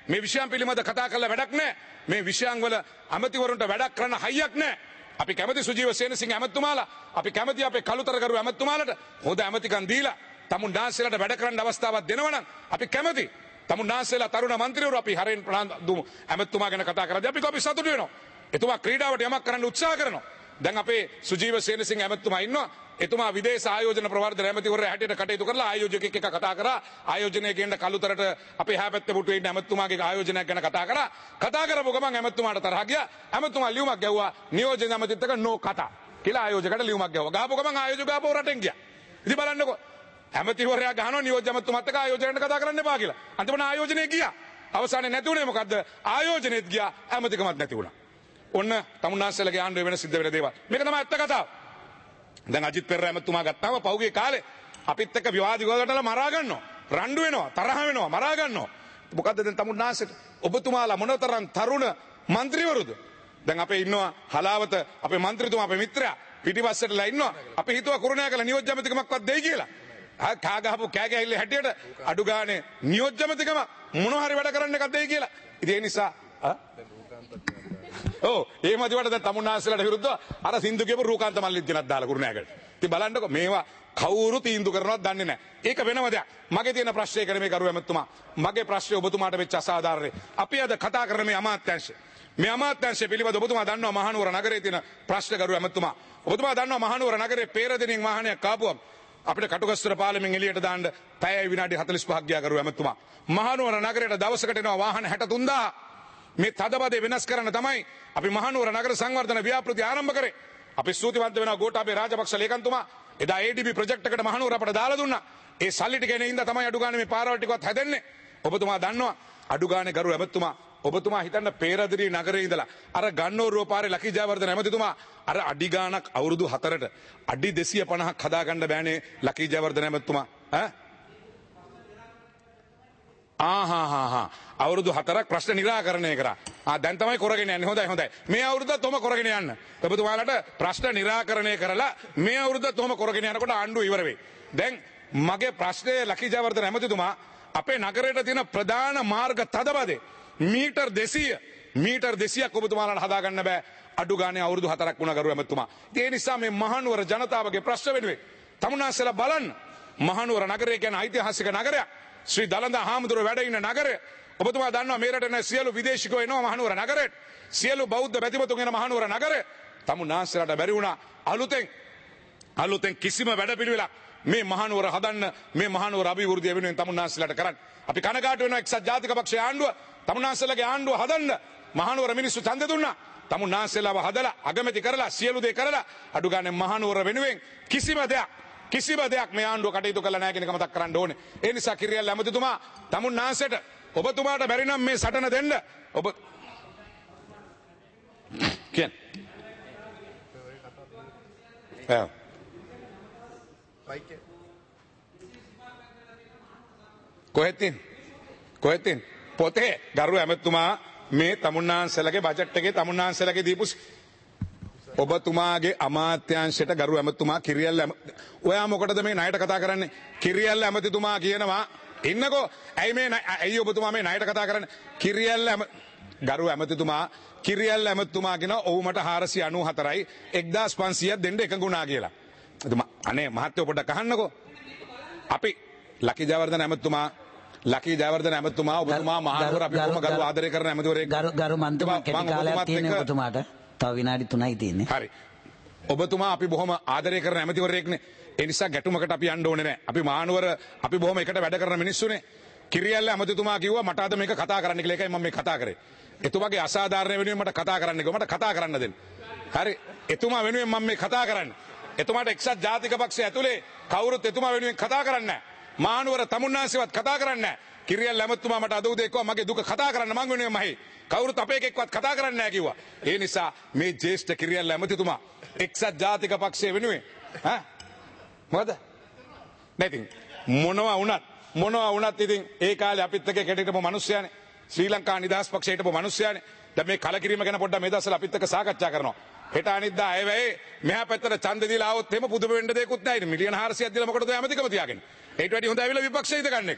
මේ විෂයන් පිළිබඳ කතා කරලා වැඩක් නැහැ. මේ විෂයන් වල අමතිවරුන්ට වැඩක් කරන්න හයියක් නැහැ. අපි කැමති සුජීව සේනසිංහ ඇමතුමාලා, අපි කැමති අපේ කළුතරගරු ඇමතුමාලට හොඳ ඇමතිකම් දීලා තමුන් නාන්සේලාට වැඩ කරන්න අවස්ථාවක් දෙනවනම් අපි කැමති. තමුන් නාන්සේලා තරුණ මන්ත්‍රීවරු අපි හරෙන් දුමු ඇමතුමා ගැන කතා කරද්දී අපි අපි සතුටු වෙනවා. එතුමා ක්‍රීඩාවට යමක් කරන්න උත්සාහ කරනවා. දැන් අපේ සුජීව සේනසිංහ ඇමතුමා ඉන්නවා. එතුමා විදේශ ආයෝජන ප්‍රවර්ධන ඇමතිවරයා හැටියට කටයුතු කරලා ආයෝජකෙක් එක්ක කතා කරා. ආයෝජනයේ කියන කළුතරට අපේ හැපැත්තේ පුටුවේ ඉන්න ඇමතුමාගේ ආයෝජනයක් ගැන කතා කරා. කතා කරපු ගමන් ඇමතුමාට තරහ ගියා. ඇමතුමා ලියුමක් ගැව්වා නියෝජන ඇමතිත් එක්ක නෝ කතා කියලා ආයෝජකයට ලියුමක් ගැව්වා. ගාපු ගමන් ආයෝජක ගාපු රටෙන් ගියා. ඉතින් බලන්නකෝ ඇමතිවරයා ගහනවා නියෝජ්‍ය ඇමතුමාත් එක්ක ආයෝජනයට කතා කරන්න එපා කියලා. අන්තිමට ආයෝජනයේ ගියා. අවසානයේ නැති උනේ මොකද්ද? ආයෝජනෙත් ගියා ඇමතිකමත් නැති වුණා. ඔන්න තමුන්නාන්සේලාගේ ආණ්ඩුවේ වෙන සිද්ධ වෙන දේවල්. මේක තමයි ඇත්ත කතාව. දැන් අජිත් පෙරේරා ඇමතුමා ගත්තාම පහුගිය කාලේ අපිත් එක්ක විවාද විවාදවලට මරා ගන්නවා. රණ්ඩු වෙනවා, තරහ වෙනවා, මරා ගන්නවා. මොකද්ද දැන් තමුන්නාන්සේට? ඔබතුමාලා මොනතරම් තරුණ മന്ത്രിවරුද? දැන් අපේ ඉන්නවා හලාවත අපේ മന്ത്രിතුමා අපේ මිත්‍රයා පිටිපස්සටලා ඉන්නවා. අපි හිතුවා කුරුණෑකල නියෝජ්‍ය ඇමතිකමක්වත් දෙයි කියලා. ආ කා ගහපු කෑ ගැහිල්ල හැටියට අඩු ගානේ නියෝජ්‍ය ඇමතිකම මොනවා හරි වැඩ කරන්න එකක් දෙයි කියලා. ඉතින් ඒ නිසා ආ ඔව් ඒ මදිවට දැන් තමුන්නාන්සේලාට විරුද්ධව අර සින්දු කියපු රූකාන්ත මල්ලිත් ගෙනත් දාලා කුරුණෑගලට. ඉතින් බලන්නකො මේවා කවුරු තීන්දුව කරනවද දන්නේ නැහැ. ඒක වෙනම දෙයක්. මගේ තියෙන ප්‍රශ්නේ කරේ මේ ගරු ඇමතුමා. මගේ ප්‍රශ්නේ ඔබතුමාට වෙච්ච අසාධාරණේ. අපි අද කතා කරන මේ අමාත්‍යාංශය. මේ අමාත්‍යාංශය පිළිබඳව ඔබතුමා දන්නවා මහනුවර නගරයේ තියෙන ප්‍රශ්න ගරු ඇමතුමා. ඔබතුමා දන්නවා මහනුවර නගරේ පේරදෙනින් වාහනයක් ආපුවම අපිට කටුගස්තර පාලමෙන් එළියට දාන්න පැය විනාඩි හතළිස් පහක් ගියා ගරු ඇමතුමා. මහනුවර නගරයට දවසකට එනවා වාහන හැට තුන්දාහ. මේ තදබදේ වෙනස් කරන්න තමයි අපි මහනුවර නගර සංවර්ධන ව්‍යාපෘති ආරම්භ කරේ. අපි ස්තුතිවන්ත වෙනවා ගෝඨාභය රාජපක්ෂ ලේකම්තුමා එදා ඒ ඩී බී ප්‍රොජෙක්ට් එකට මහනුවර අපට දාලා දුන්නා. ඒ සල්ලි ටික එන ඉඳන් තමයි අඩු ගානේ මේ පාරවල් ටිකවත් හැදෙන්නේ. ඔබතුමා දන්නවා අඩු ගානේ ගරු ඇමතුමා ඔබතුමා හිතන්න පේරදිරි නගරේ ඉඳලා අර ගන්නෝරුව පාරේ ලකී ජයවර්ධන ඇමතිතුමා අර අඩි ගානක් අවුරුදු හතරට අඩි දෙසිය පනහක් හදාගන්න බෑනේ ලකී ජයවර්ධන ඇමතිතුමා ඈ ආහාහා අවුරුදු හතරක් ප්‍රශ්න නිරාකරණය කරා. ආ දැන් තමයි කරගෙන යන්නේ. හොඳයි හොඳයි. මේ අවුරුද්දත් ඔහම කරගෙන යන්න. ඔබතුමාලට ප්‍රශ්න නිරාකරණය කරලා මේ අවුරුද්දත් ඔහම කරගෙන යනකොට ආණ්ඩුව ඉවර වෙයි. දැන් මගේ ප්‍රශ්නේ ලකී ජයවර්ධන ඇමතිතුමා අපේ නගරයට තියෙන ප්‍රධාන මාර්ග තදබදේ මීටර් දෙසීය මීටර් දෙසීයක් ඔබතුමාලට හදාගන්න බෑ. අඩු ගානේ අවුරුදු හතරක් වුණා ගරු ඇමතිතුමා. ඒ නිසා මේ මහනුවර ජනතාවගේ ප්‍රශ්න වෙනුවෙන් තමුන්නාන්සේලා බලන්න මහනුවර නගරය කියන්නේ ඓතිහාසික නගරයක්. ශ්‍රී දලදා හාමුදුරුවෝ වැඩ ඉන්න නගරය. ඔබතුමා දන්නවා මේ රටේ නැ සියලු විදේශිකයෝ එනවා මහනුවර නගරයට. සියලු බෞද්ධ බැතිමතුන් එන මහනුවර නගරය. තමුන්නාන්සේලාට බැරි වුණා අලුතෙන් අලුතෙන් කිසිම වැඩපිළිවෙලක් මේ මහනුවර හදන්න මේ මහනුවර අභිවෘද්ධිය වෙනුවෙන් තමුන්නාන්සේලාට කරන්න. අපි කනගාටු වෙනවා එක්සත් ජාතික පක්ෂයේ ආණ්ඩුව තමුන්නාන්සේලාගේ ආණ්ඩුව හදන්න මහනුවර මිනිස්සු ඡන්දෙ දුන්නා. තමුන්නාන්සේලාව හදලා අගමැති කරලා සියලු දේ කරලා අඩු ගානේ මහනුවර වෙනුවෙන් කිසිම දෙයක් කිසිම දෙයක් මේ ආණ්ඩුව කටයුතු කළා නැහැ කියන එක මතක් කරන්න ඕනේ. ඒ නිසා කිරියල් ඇමතිතුමා තමුන්නාන්සේට ඔබතුමාට බැරි නම් මේ සටන දෙන්න ඔබ කියන්න. ආ කොහෙත්ද කොහෙත්ද පොතේ ගරු ඇමතුමා මේ තමුන්නාන්සේලාගේ බජට් එකේ තමුන්නාන්සේලාගේ දීපු ඔබතුමාගේ අමාත්‍යාංශයට ගරු ඇමතුමා කිරියල් ඔයා මොකටද මේ ණයට කතා කරන්නේ? කිරියල් ඇමතිතුමා කියනවා ඉන්නකෝ ඇයි මේ ඇයි ඔබතුමා මේ ණයට කතා කරන්නේ? කිරියල් ගරු ඇමතිතුමා කිරියල් ඇමතිතුමා කියනවා ඔව් මට හාරසිය අනූ හතරයි එක්දාස් පන්සීයක් දෙන්න එකඟුණා කියලා. අනේ මහත්තයෝ පොඩ්ඩක් අහන්නකෝ. අපි ලකී ජයවර්ධන ඇමතිතුමා ලකී ජයවර්ධන ඇමතිතුමා ඔබතුමා මහනුවර අපි කොහොම ගරු ආදරය කරන ඇමතිවරයෙක්. ගරු ගරු මන්ත්‍රීතුමා කෙටි කාලයක් තියෙන ඔබතුමාට තව විනාඩි තුනයි තියෙන්නේ. හරි. ඔබතුමා අපි බොහොම ආදරය කරන ඇමතිවරයෙක්නේ. ඒ නිසා ගැටුමකට අපි යන්න ඕනේ නැහැ. අපි මහනුවර අපි බොහොම එකට වැඩ කරන මිනිස්සුනේ. කිරියල්ල ඇමතිතුමා කිව්වා මට අද මේක කතා කරන්න කියලා. ඒකයි මම මේ කතා කරේ. එතුමාගේ අසාධාරණ වෙනුවෙන් මට කතා කරන්න කිව්වා. මට කතා කරන්න දෙන්න. හරි. එතුමා වෙනුවෙන් මම මේ කතා කරන්නේ. එතුමාට එක්සත් ජාතික පක්ෂය ඇතුලේ කවුරුත් එතුමා වෙනුවෙන් කතා කරන්නේ නැහැ. මහනුවර තමුන්නාන්සේවත් කතා කරන්නේ නැහැ. කිරියල් ඇමතිතුමා මට අද උදේ කිව්වා මගේ දුක කතා කරන්න මං වෙනුවෙන් මහයි. කවුරුත් අපේ එකෙක්වත් කතා කරන්නේ නැහැ කිව්වා. ඒ නිසා මේ ජ්‍යෙෂ්ඨ කිරියල් ඇමතිතුමා එක්සත් ජාතික පක්ෂය වෙනුවෙන් ඈ මොකද නැතිනම් මොනවා වුණත් මොනවා වුණත් ඉතින් ඒ කාලේ අපිත් එක්ක කෙටිටම මිනිස්සයානේ ශ්‍රී ලංකා නිදහස් පක්ෂයට හිටපු මිනිස්සයානේ. දැන් මේ කලකිරීම ගැන පොඩ්ඩක් මේ දවස්වල අපිත් එක්ක සාකච්ඡා කරනවා. හෙට අනිද්දා අය වෙයි මෙහා පැත්තට ඡන්ද දීලා ආවොත් එහෙම පුදුම වෙන්න දෙයක්වත් නැහැ. මිලියන හාරසියක් දීලා මොකටද ඔය ඇමතිකම තියාගෙන? ඒට වැඩි හොඳ ඇවිල්ලා විපක්ෂය ඉද ගන්න එක.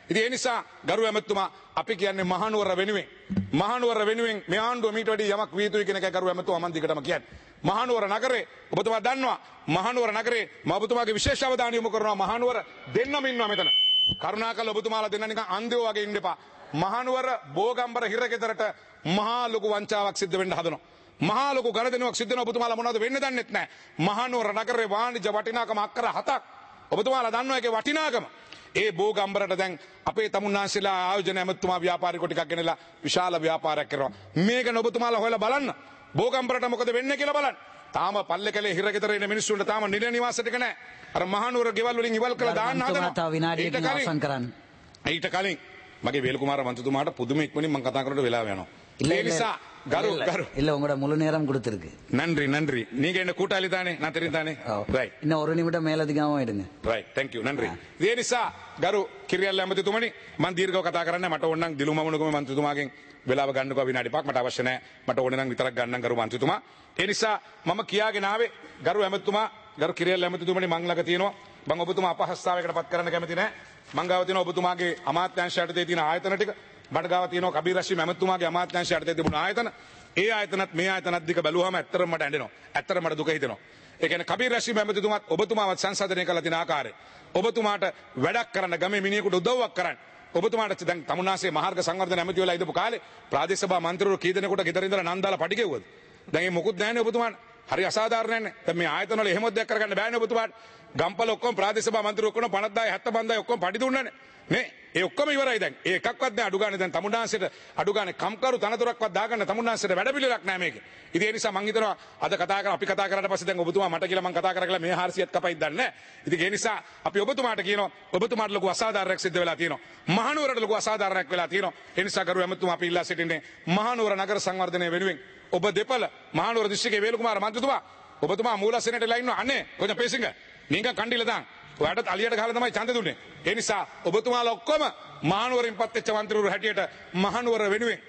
ඉතින් ඒ නිසා ගරු ඇමතුමා අපි කියන්නේ මහනුවර වෙනුවෙන් මහනුවර වෙනුවෙන් මේ ආණ්ඩුව මීට වැඩි යමක් විය යුතුයි කියන එකයි ගරු ඇමතුමා මම දිගටම කියන්නේ. මහනුවර නගරේ ඔබතුමා දන්නවා මහනුවර නගරේ මම ඔබතුමාගේ විශේෂ අවධානය යොමු කරනවා මහනුවර දෙන්නම ඉන්නවා මෙතන. කරුණාකරලා ඔබතුමාලා දෙන්න නිකන් අන්ධයෝ වගේ ඉන්න එපා. මහනුවර බෝගම්බර හිරගෙදරට මහා ලොකු වංචාවක් සිද්ධ වෙන්න හදනවා. මහා ලොකු ගණදෙනුවක් සිද්ධ වෙනවා ඔබතුමාලා මොනවද වෙන්නේ දන්නෙත් නැහැ. මහනුවර නගරේ වාණිජ්‍ය වටිනාකම අක්කර හතක්. ඔබතුමාලා දන්නවා ඒකේ වටිනාකම. ඒ බෝගම්බරට දැන් අපේ තමුන්නාන්සේලා ආයෝජන ඇමතුමා ව්‍යාපාරිකෝ ටිකක් ගෙනලා විශාල ව්‍යාපාරයක් කරනවා. මේක ඔබතුමාලා හොයලා බලන්න. බෝගම්බරට මොකද වෙන්නේ කියලා බලන්න. තාම පල්ලේකලේ හිරගෙදර ඉන්න මිනිස්සුන්ට තාම නිල නිවාස ටික නැහැ. අර මහනුවර ගෙවල් වලින් ඉවල් කළා දාන්න හදනවා. තව විනාඩියකින් අවසන් කරන්න. ඊට කලින් මගේ වේලුකුමාර මන්ත්‍රතුමාට පුදුම ඉක්මනින් මම කතා කරනකොට වෙලාව යනවා. ඒ නිසා ගරු ගරු இல்ல உங்களோட முழு நேரம் கொடுத்திருக்கு. நன்றி நன்றி. நீங்க என்ன கூட்டாளி தானே நான் தெரியும் தானே. ரைட். இன்னும் ஒரு நிமிடம் மேலதிகமா எடுங்க. ரைட். thank you නන්රි. ඒ නිසා ගරු කිරියල්ල ඇමතිතුමනි මම දීර්ඝව කතා කරන්නේ මට ඕන නම් දිලු මමුණුකම මන්ත්‍රතුමාගෙන් වෙලාව ගන්නකෝ විනාඩි පහක් මට අවශ්‍ය නැහැ. මට ඕන නම් විතරක් ගන්නම් ගරු මන්ත්‍රතුමා. ඒ නිසා මම කියාගෙන ආවේ ගරු ඇමතිතුමා ගරු කිරියල්ල ඇමතිතුමනි මං ළඟ තියෙනවා මම ඔබතුමා අපහසුතාවයකට පත් කරන්න කැමති නැහැ. මං ගාව තියෙනවා ඔබතුමාගේ අමාත්‍යාංශ යටතේ තියෙන ආයතන ටික. මට ගාව තියෙනවා කබීර් රෂීද් ඇමතිතුමාගේ අමාත්‍යාංශ යටතේ තිබුණ ආයතන. ඒ ආයතනත් මේ ආයතනත් දික බැලුවාම ඇත්තටම මට ඇඬෙනවා. ඇත්තටම මට දුක හිතෙනවා. ඒ කියන්නේ කබීර් රෂීද් ඇමතිතුමාත් ඔබතුමාවත් සංසන්දනය කළ තියෙන ආකාරය. ඔබතුමාට වැඩක් කරන්න ගමේ මිනිහෙකුට උදව්වක් කරන්න. ඔබතුමාට දැන් තමුන්නාසේ මාර්ග සංවර්ධන ඇමති වෙලා ඉඳපු කාලේ ප්‍රාදේශ සභා මන්ත්‍රීවරු කී දෙනෙකුට ගෙදර ඉඳලා නන්දාලා පඩි ගෙව්වද? දැන් මේ මොකුත් නැහැනේ ඔබතුමාට. හරි අසාධාරණ නැහැ. දැන් මේ ආයතන වල එහෙම දෙයක් කරගන්න බෑනේ ඔබතුමාට. ගම්පල ඔක්කොම ප්‍රාදේශ සභා මන්ත්‍රීවරු ඔක්කොම පනස්දාය හැත්තපන්දාය ඔක්කොම පඩි දුන්නානේ. නේ ඒ ඔක්කොම ඉවරයි දැන්. ඒ එකක්වත් දැන් අඩු ගන්න දැන් තමුන්නාසෙට අඩු ගන්න කම්කරු තනතුරක්වත් දාගන්න තමුන්නාසෙට වැඩ පිළිලක් නැහැ මේකේ. ඉතින් ඒ නිසා මම හිතනවා අද කතා කරලා අපි කතා කරලා පස්සේ දැන් ඔබතුමා මට කියලා මම කතා කරලා මේ හාරසියත් කපයිද දන්නේ නැහැ. ඉතින් ඒ නිසා අපි ඔබතුමාට කියනවා ඔබතුමාට ලොකු අසාධාරණයක් සිද්ධ වෙලා තියෙනවා. මහනුවරට ලොකු අසාධාරණයක් වෙලා තියෙනවා. ඒ නිසා ගරු ඇමතුමා අපි ඉල්ලා සිටින්නේ මහනුවර නගර සංවර්ධනය වෙනුවෙන් ඔබ දෙපළ මහනුවර දිස්ත්‍රික්කයේ වේලුකුමාර මන්ත්‍රීතුමා ඔබතුමා මූලසෙනට ඉන්නවා අනේ කොහොම පේසිංග නිංග කණ්ඩිල දාන් ඔයාලට අලියට ගහලා තමයි ඡන්ද දුන්නේ. ඒ නිසා ඔබතුමාලා ඔක්කොම මහනුවරින් පත් වෙච්ච මන්ත්‍රීවරු හැටියට මහනුවර වෙනුවෙන්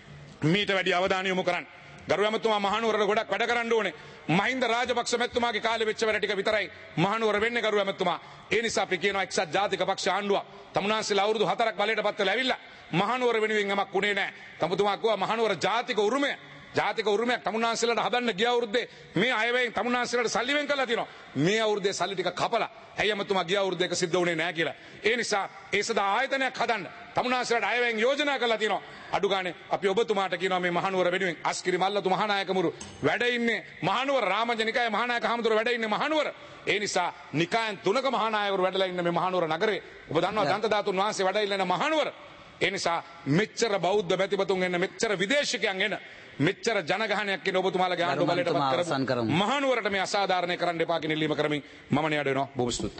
මීට වැඩි අවධානය යොමු කරන්න. ගරු ඇමතුමා මහනුවරට ගොඩක් වැඩ කරන්න ඕනේ. මහින්ද රාජපක්ෂ මැතිතුමාගේ කාලේ වෙච්ච වැඩ ටික විතරයි මහනුවර වෙන්නේ ගරු ඇමතුමා. ඒ නිසා අපි කියනවා එක්සත් ජාතික පක්ෂ ආණ්ඩුව තමුන්නාන්සේලා අවුරුදු හතරක් බලයට පත් වෙලා ඇවිල්ලා මහනුවර වෙනුවෙන් යමක් උනේ නැහැ. තමුතුමා කිව්වා මහනුවර ජාතික උරුමය ජාතික උරුමයක් තමුන්නාන්සේලාට හදන්න ගිය අවුරුද්දේ මේ අයවැයෙන් තමුන්නාන්සේලාට සල්ලි වෙන් කරලා තියෙනවා. මේ අවුරුද්දේ සල්ලි ටික කපලා ඇයි ඇමතුමා ගිය අවුරුද්දේ එක සිද්ධ වුණේ නැහැ කියලා. ඒ නිසා ඒ සදා ආයතනයක් හදන්න තමුන්නාන්සේලාට අයවැයෙන් යෝජනා කරලා තියෙනවා. අඩු ගානේ අපි ඔබතුමාට කියනවා මේ මහනුවර වෙනුවෙන් අස්කිරි මල්ලතු මහානායකමුරු වැඩ ඉන්නේ මහනුවර රාමජනිකායේ මහානායක හමුදුර වැඩ ඉන්නේ මහනුවර. ඒ නිසා නිකායන් තුනක මහානායකවරු වැඩලා ඉන්න මේ මහනුවර නගරේ ඔබ දන්නවා දන්ත ධාතුන් වහන්සේ වැඩ ඉන්න මහනුවර. ඒ නිසා මෙච්චර බෞද්ධ මැතිවතුන් එන්න මෙච්චර විදේශිකයන් එන මෙච්චර ජනගහනයක් කියන ඔබතුමාලගේ ආණ්ඩුව බලයට පත් කරමු. මහනුවරට මේ අසාධාරණය කරන්න එපා කියන ඉල්ලීම කරමින් මම නියඩ වෙනවා. බොහොම ස්තුතියි.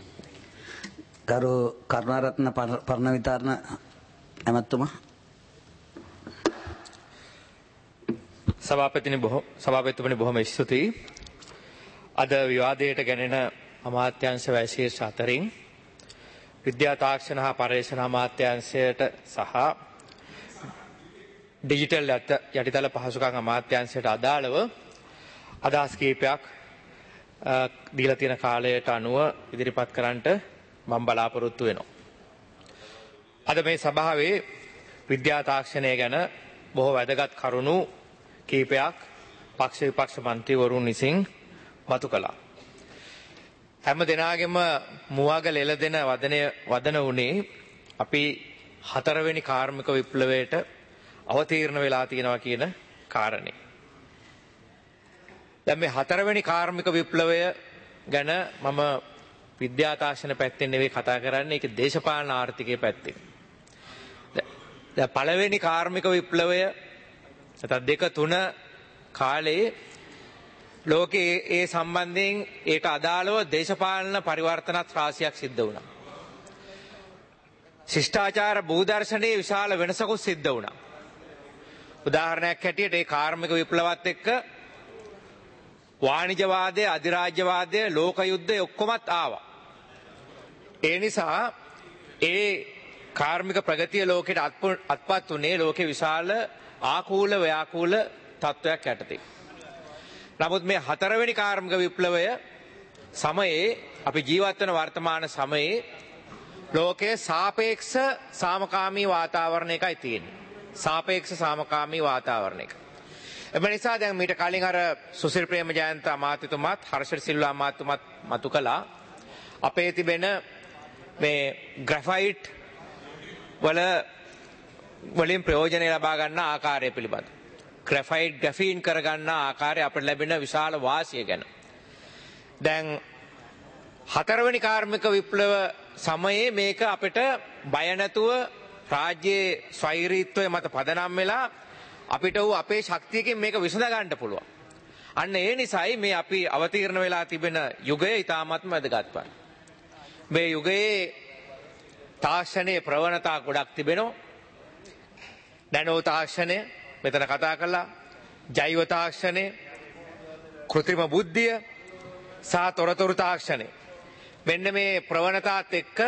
ගරු කරුණාරත්න පරණවිතාරණ ඇමතුමා සභාපතිනි බොහෝ සභාපතිතුමනි බොහොම ස්තුතියි. අද විවාදයට ගැනෙන අමාත්‍යාංශ වැශීර්ෂ අතරින් විද්‍යා තාක්ෂණ හා පර්යේෂණ අමාත්‍යාංශයට සහ ඩිජිටල් යටිතල පහසුකම් අමාත්‍යාංශයට අදාළව අදහස් කීපයක් දීලා තියෙන කාලයට අනුව ඉදිරිපත් කරන්නට මම බලාපොරොත්තු වෙනවා. අද මේ සභාවේ විද්‍යා තාක්ෂණය ගැන බොහෝ වැදගත් කරුණු කීපයක් පක්ෂ විපක්ෂ මන්ත්‍රීවරුන් විසින් මතු කළා. හැම දෙනාගේම මුවගල එළදෙන වදනය වදන උනේ අපි හතරවෙනි කාර්මික විප්ලවයට අවතීර්ණ වෙලා තියෙනවා කියන කාරණේ. දැන් මේ හතරවෙනි කාර්මික විප්ලවය ගැන මම විද්‍යා තාක්ෂණ පැත්තෙන් නෙවෙයි කතා කරන්නේ, ඒක දේශපාලන ආර්ථිකයේ පැත්තෙන්. දැන් පළවෙනි කාර්මික විප්ලවය නැත්නම් දෙක තුන කාලේ ලෝකයේ ඒ සම්බන්ධයෙන් ඒට අදාළව දේශපාලන පරිවර්තනත් රාශියක් සිද්ධ වුණා. ශිෂ්ටාචාර භූදර්ශනයේ විශාල වෙනසකුත් සිද්ධ වුණා. උදාහරණයක් හැටියට ඒ කාර්මික විප්ලවත් එක්ක වාණිජවාදය, අධිරාජ්‍යවාදය, ලෝක යුද්ධය ඔක්කොමත් ආවා. ඒ නිසා ඒ කාර්මික ප්‍රගතිය ලෝකෙට අත්පත් උනේ ලෝකේ විශාල ආකූල ව්‍යාකූල තත්ත්වයක් යටතේ. නමුත් මේ හතරවෙනි කාර්මික විප්ලවය සමයේ අපි ජීවත් වෙන වර්තමාන සමයේ ලෝකයේ සාපේක්ෂ සාමකාමී වාතාවරණයකයි තියෙන්නේ. සාපේක්ෂ සාමකාමී වාතාවරණයක. එම නිසා දැන් මීට කලින් අර සුසිල් ප්‍රේමජයන්ත අමාත්‍යතුමත් හර්ෂ සිල්වා අමාත්‍යතුමත් මතු කළා අපේ තිබෙන මේ ග්‍රැෆයිට් වල වලින් ප්‍රයෝජන ලබා ගන්න ආකාරය පිළිබඳ. ග්‍රැෆයිට් ග්‍රැෆීන් කරගන්න ආකාරය අපට ලැබෙන විශාල වාසිය ගැන. දැන් හතරවෙනි කාර්මික විප්ලව සමයේ මේක අපිට බය නැතුව රාජ්‍යයේ ස්වෛරීත්වය මත පදනම් වෙලා අපිට වූ අපේ ශක්තියකින් මේක විසඳ ගන්න පුළුවන්. අන්න ඒ නිසායි මේ අපි අවතීර්ණ වෙලා තිබෙන යුගය ඉතාමත්ම වැදගත් වන්නේ. මේ යුගයේ තාක්ෂණයේ ප්‍රවණතා ගොඩක් තිබෙනවා. නැනෝ තාක්ෂණය මෙතන කතා කළා, ජෛව තාක්ෂණය, කෘත්‍රිම බුද්ධිය සහ තොරතුරු තාක්ෂණය. මෙන්න මේ ප්‍රවණතාත් එක්ක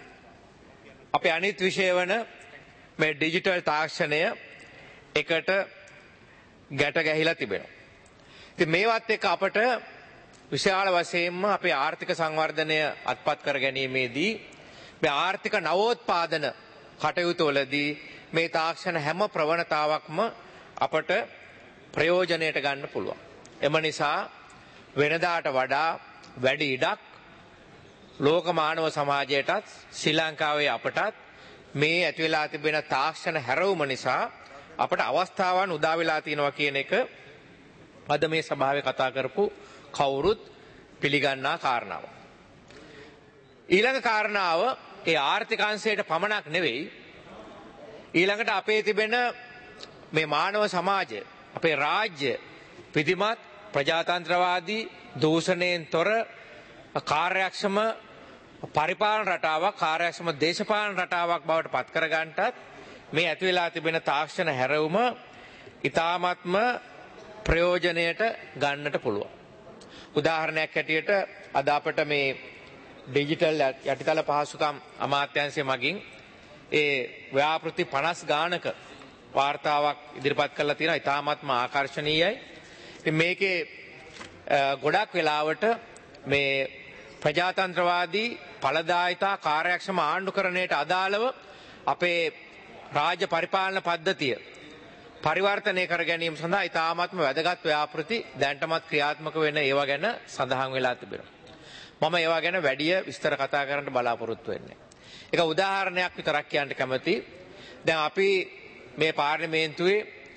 අපේ අනිත් විෂය වන මේ ඩිජිටල් තාක්ෂණය එකට ගැට ගැහිලා තිබෙනවා. ඉතින් මේවත් එක්ක අපට විශාල වශයෙන්ම අපේ ආර්ථික සංවර්ධනය අත්පත් කර ගැනීමේදී මේ ආර්ථික නවෝත්පාදන කටයුතු වලදී මේ තාක්ෂණ හැම ප්‍රවණතාවක්ම අපට ප්‍රයෝජනයට ගන්න පුළුවන්. එම නිසා වෙනදාට වඩා වැඩි ඉඩක් ලෝක මානව සමාජයටත් ශ්‍රී ලංකාවේ අපටත් මේ ඇති වෙලා තිබෙන තාක්ෂණ හැරවුම නිසා අපට අවස්ථාවන් උදා වෙලා තියෙනවා කියන එක අද මේ සභාවේ කතා කරපු කවුරුත් පිළිගන්නා කාරණාව. ඊළඟ කාරණාව ඒ ආර්ථිකාංශයට පමණක් නෙවෙයි ඊළඟට අපේ තිබෙන මේ මානව සමාජය අපේ රාජ්‍ය විධිමත් ප්‍රජාතන්ත්‍රවාදී දූෂණයෙන් තොර කාර්යක්ෂම පරිපාලන රටාවක් කාර්යක්ෂම දේශපාලන රටාවක් බවට පත් කර ගන්නටත් මේ ඇති වෙලා තිබෙන තාක්ෂණ හැරවුම ඉතාමත්ම ප්‍රයෝජනයට ගන්නට පුළුවන්. උදාහරණයක් හැටියට අද අපට මේ ඩිජිටල් යටිතල පහසුකම් අමාත්‍යාංශය මගින් ඒ ව්‍යාපෘති පනස් ගානක වාර්තාවක් ඉදිරිපත් කරලා තියෙනවා. ඉතාමත්ම ආකර්ශනීයයි. ඉතින් මේකේ ගොඩක් වෙලාවට මේ ප්‍රජාතන්ත්‍රවාදී ඵලදායිතා කාර්යක්ෂම ආණ්ඩුකරණයට අදාළව අපේ රාජ්‍ය පරිපාලන පද්ධතිය පරිවර්තනය කර ගැනීම සඳහා ඉතාමත්ම වැදගත් ව්‍යාපෘති දැනටමත් ක්‍රියාත්මක වෙන ඒවා ගැන සඳහන් වෙලා තිබෙනවා. මම ඒවා ගැන වැඩිය විස්තර කතා කරන්න බලාපොරොත්තු වෙන්නේ. එක උදාහරණයක් විතරක් කියන්න කැමතියි. දැන් අපි මේ පාර්ලිමේන්තුවේ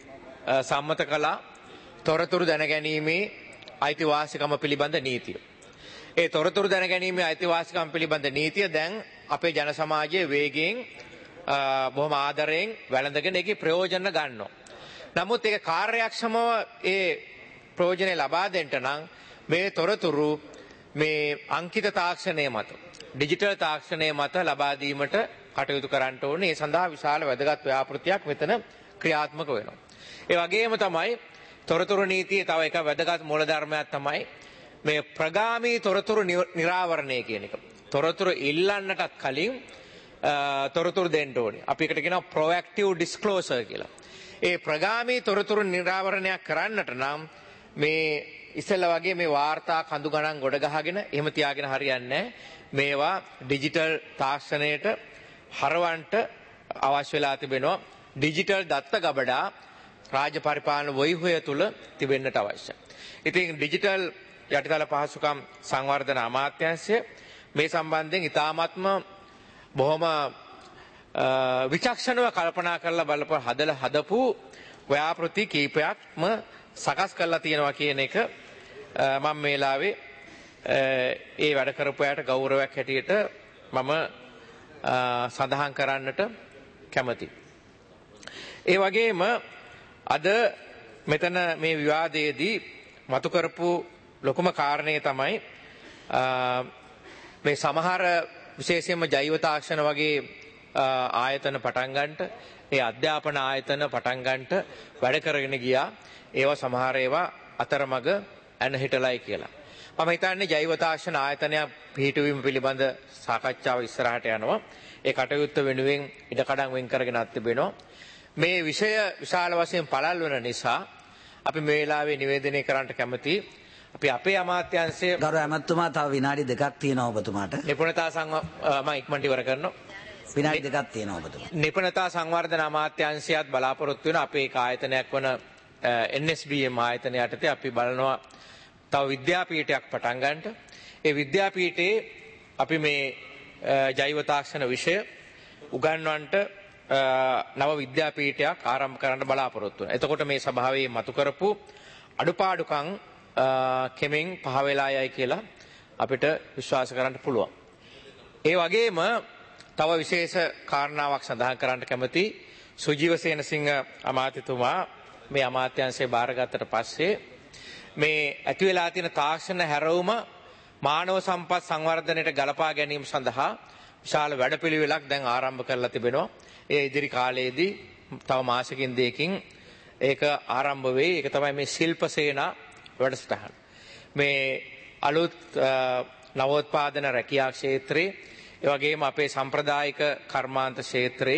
සම්මත කළා තොරතුරු දැනගැනීමේ අයිතිවාසිකම පිළිබඳ නීතිය. ඒ තොරතුරු දැනගැනීමේ අයිතිවාසිකම් පිළිබඳ නීතිය දැන් අපේ ජන සමාජයේ වේගයෙන් බොහොම ආදරයෙන් වැළඳගෙන ඒකේ ප්‍රයෝජන ගන්නවා. නමුත් ඒක කාර්යක්ෂමව ඒ ප්‍රයෝජන ලබා දෙන්න නම් මේ තොරතුරු මේ අංකිත තාක්ෂණය මත ඩිජිටල් තාක්ෂණය මත ලබා දීමට කටයුතු කරන්න ඕනේ. ඒ සඳහා විශාල වැදගත් ව්‍යාපෘතියක් මෙතන ක්‍රියාත්මක වෙනවා. ඒ වගේම තමයි තොරතුරු නීතියේ තව එක වැදගත් මූලධර්මයක් තමයි මේ ප්‍රගාමී තොරතුරු නිරාවරණය කියන එක. තොරතුරු ඉල්ලන්නටත් කලින් තොරතුරු දෙන්න ඕනේ. අපි එකට කියනවා proactive disclosure කියලා. ඒ ප්‍රගාමී තොරතුරු නිරාවරණයක් කරන්නට නම් මේ ඉස්සෙල්ලා වගේ මේ වාර්තා කඳු ගණන් ගොඩ ගහගෙන එහෙම තියාගෙන හරියන්නේ නැහැ. මේවා ඩිජිටල් තාක්ෂණයට හරවන්නට අවශ්‍ය වෙලා තිබෙනවා. ඩිජිටල් දත්ත ගබඩා රාජ්‍ය පරිපාලන ව්‍යුහය තුල තිබෙන්නට අවශ්‍යයි. ඉතින් ඩිජිටල් යටිතල පහසුකම් සංවර්ධන අමාත්‍යාංශය මේ සම්බන්ධයෙන් ඉතාමත්ම බොහොම විචක්ෂණව කල්පනා කරලා බලප හදලා හදපු ව්‍යාපෘති කීපයක්ම සකස් කරලා තියෙනවා කියන එක මම මේ වෙලාවේ ඒ වැඩ කරපු අයට ගෞරවයක් හැටියට මම සඳහන් කරන්නට කැමතියි. ඒ වගේම අද මෙතන මේ විවාදයේදී මතු කරපු ලොකුම කාරණය තමයි මේ සමහර විශේෂයෙන්ම ජෛව තාක්ෂණ වගේ ආයතන පටන් ගන්නට ඒ අධ්‍යාපන ආයතන පටන් ගන්නට වැඩ කරගෙන ගියා. ඒවා සමහර ඒවා අතරමඟ ඇන හිටලයි කියලා. මම හිතන්නේ ජෛව තාක්ෂණ ආයතනයක් පිහිටුවීම පිළිබඳ සාකච්ඡාව ඉස්සරහට යනවා. ඒ කටයුත්ත වෙනුවෙන් ඉඩකඩම් වෙන් කරගෙන තිබෙනවා. මේ විෂය විශාල වශයෙන් පළල් වෙන නිසා අපි මේ වෙලාවේ නිවේදනය කරන්නට කැමතියි අපි අපේ අමාත්‍යාංශය ගරු ඇමතුමා තව විනාඩි දෙකක් තියෙනවා ඔබතුමාට. නිපුණතා සංව මම ඉක්මනට ඉවර කරනවා. විනාඩි දෙකක් තියෙනවා ඔබතුමා. නිපුණතා සංවර්ධන අමාත්‍යාංශයත් බලාපොරොත්තු වෙන අපේ ආයතනයක් වන N S B M ආයතනය යටතේ අපි බලනවා තව විද්‍යාපීඨයක් පටන් ගන්නට. ඒ විද්‍යාපීඨයේ අපි මේ ජෛව තාක්ෂණ විෂය උගන්වන්නට නව විද්‍යාපීඨයක් ආරම්භ කරන්න බලාපොරොත්තු වෙනවා. එතකොට මේ සභාවේ මතු කරපු අඩුපාඩුකම් කෙමෙන් පහ වෙලා යයි කියලා අපිට විශ්වාස කරන්න පුළුවන්. ඒ වගේම තව විශේෂ කාරණාවක් සඳහන් කරන්න කැමති සුජීව සේනසිංහ අමාත්‍යතුමා මේ අමාත්‍යාංශය බාරගත්තට පස්සේ මේ ඇති වෙලා තියෙන තාක්ෂණ හැරවුම මානව සම්පත් සංවර්ධනයට ගලපා ගැනීම සඳහා විශාල වැඩපිළිවෙලක් දැන් ආරම්භ කරලා තිබෙනවා. ඒ ඉදිරි කාලයේදී තව මාසකින් දෙකකින් ඒක ආරම්භ වෙයි. ඒක තමයි මේ ශිල්ප සේනා වැඩසටහන. මේ අලුත් නවෝත්පාදන රැකියා ක්ෂේත්‍රයේ ඒ වගේම අපේ සම්ප්‍රදායික කර්මාන්ත ක්ෂේත්‍රයේ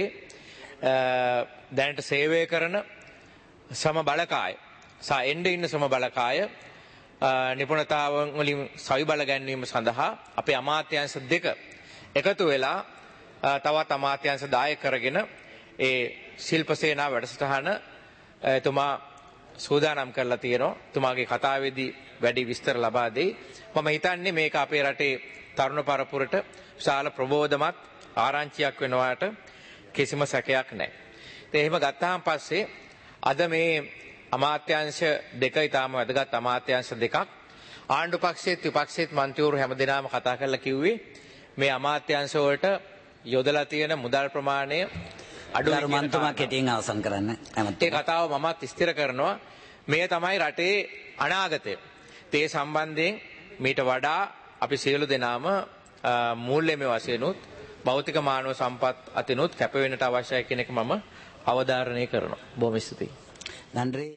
දැනට සේවය කරන සම බලකාය සහ එන්න ඉන්න සම බලකාය නිපුණතාවන් වලින් සවි බල ගැන්වීම සඳහා අපේ අමාත්‍යාංශ දෙක එකතු වෙලා තවත් අමාත්‍යාංශ දායක කරගෙන ඒ ශිල්ප සේනා වැඩසටහන එතුමා සූදානම් කරලා තියෙනවා. එතුමාගේ කතාවේදී වැඩි විස්තර ලබා දෙයි. මම හිතන්නේ මේක අපේ රටේ තරුණ පරපුරට විශාල ප්‍රබෝධමත් ආරංචියක් වෙනවාට කිසිම සැකයක් නැහැ. ඒ එහෙම ගත්තාන් පස්සේ අද මේ අමාත්‍යාංශ දෙක ඊටාම වැදගත් අමාත්‍යාංශ දෙකක් ආණ්ඩු පක්ෂයේත් විපක්ෂයේත් මන්ත්‍රීවරු හැමදෙනාම කතා කරලා කිව්වේ මේ අමාත්‍යාංශ වලට යොදලා තියෙන මුදල් ප්‍රමාණය අඩුයි ගරු මන්තුමා කෙටියෙන් අවසන් කරන්න. ඒ කතාව මමත් ස්ථිර කරනවා. මේ තමයි රටේ අනාගතය. ඒ සම්බන්ධයෙන් මීට වඩා අපි සියලු දෙනාම මූල්‍යමය වශයෙන්ුත් භෞතික මානව සම්පත් අතිනුත් කැප වෙන්නට අවශ්‍යයි කියන එක මම අවධාරණය කරනවා. බොහොම ස්තුතියි. නන්දි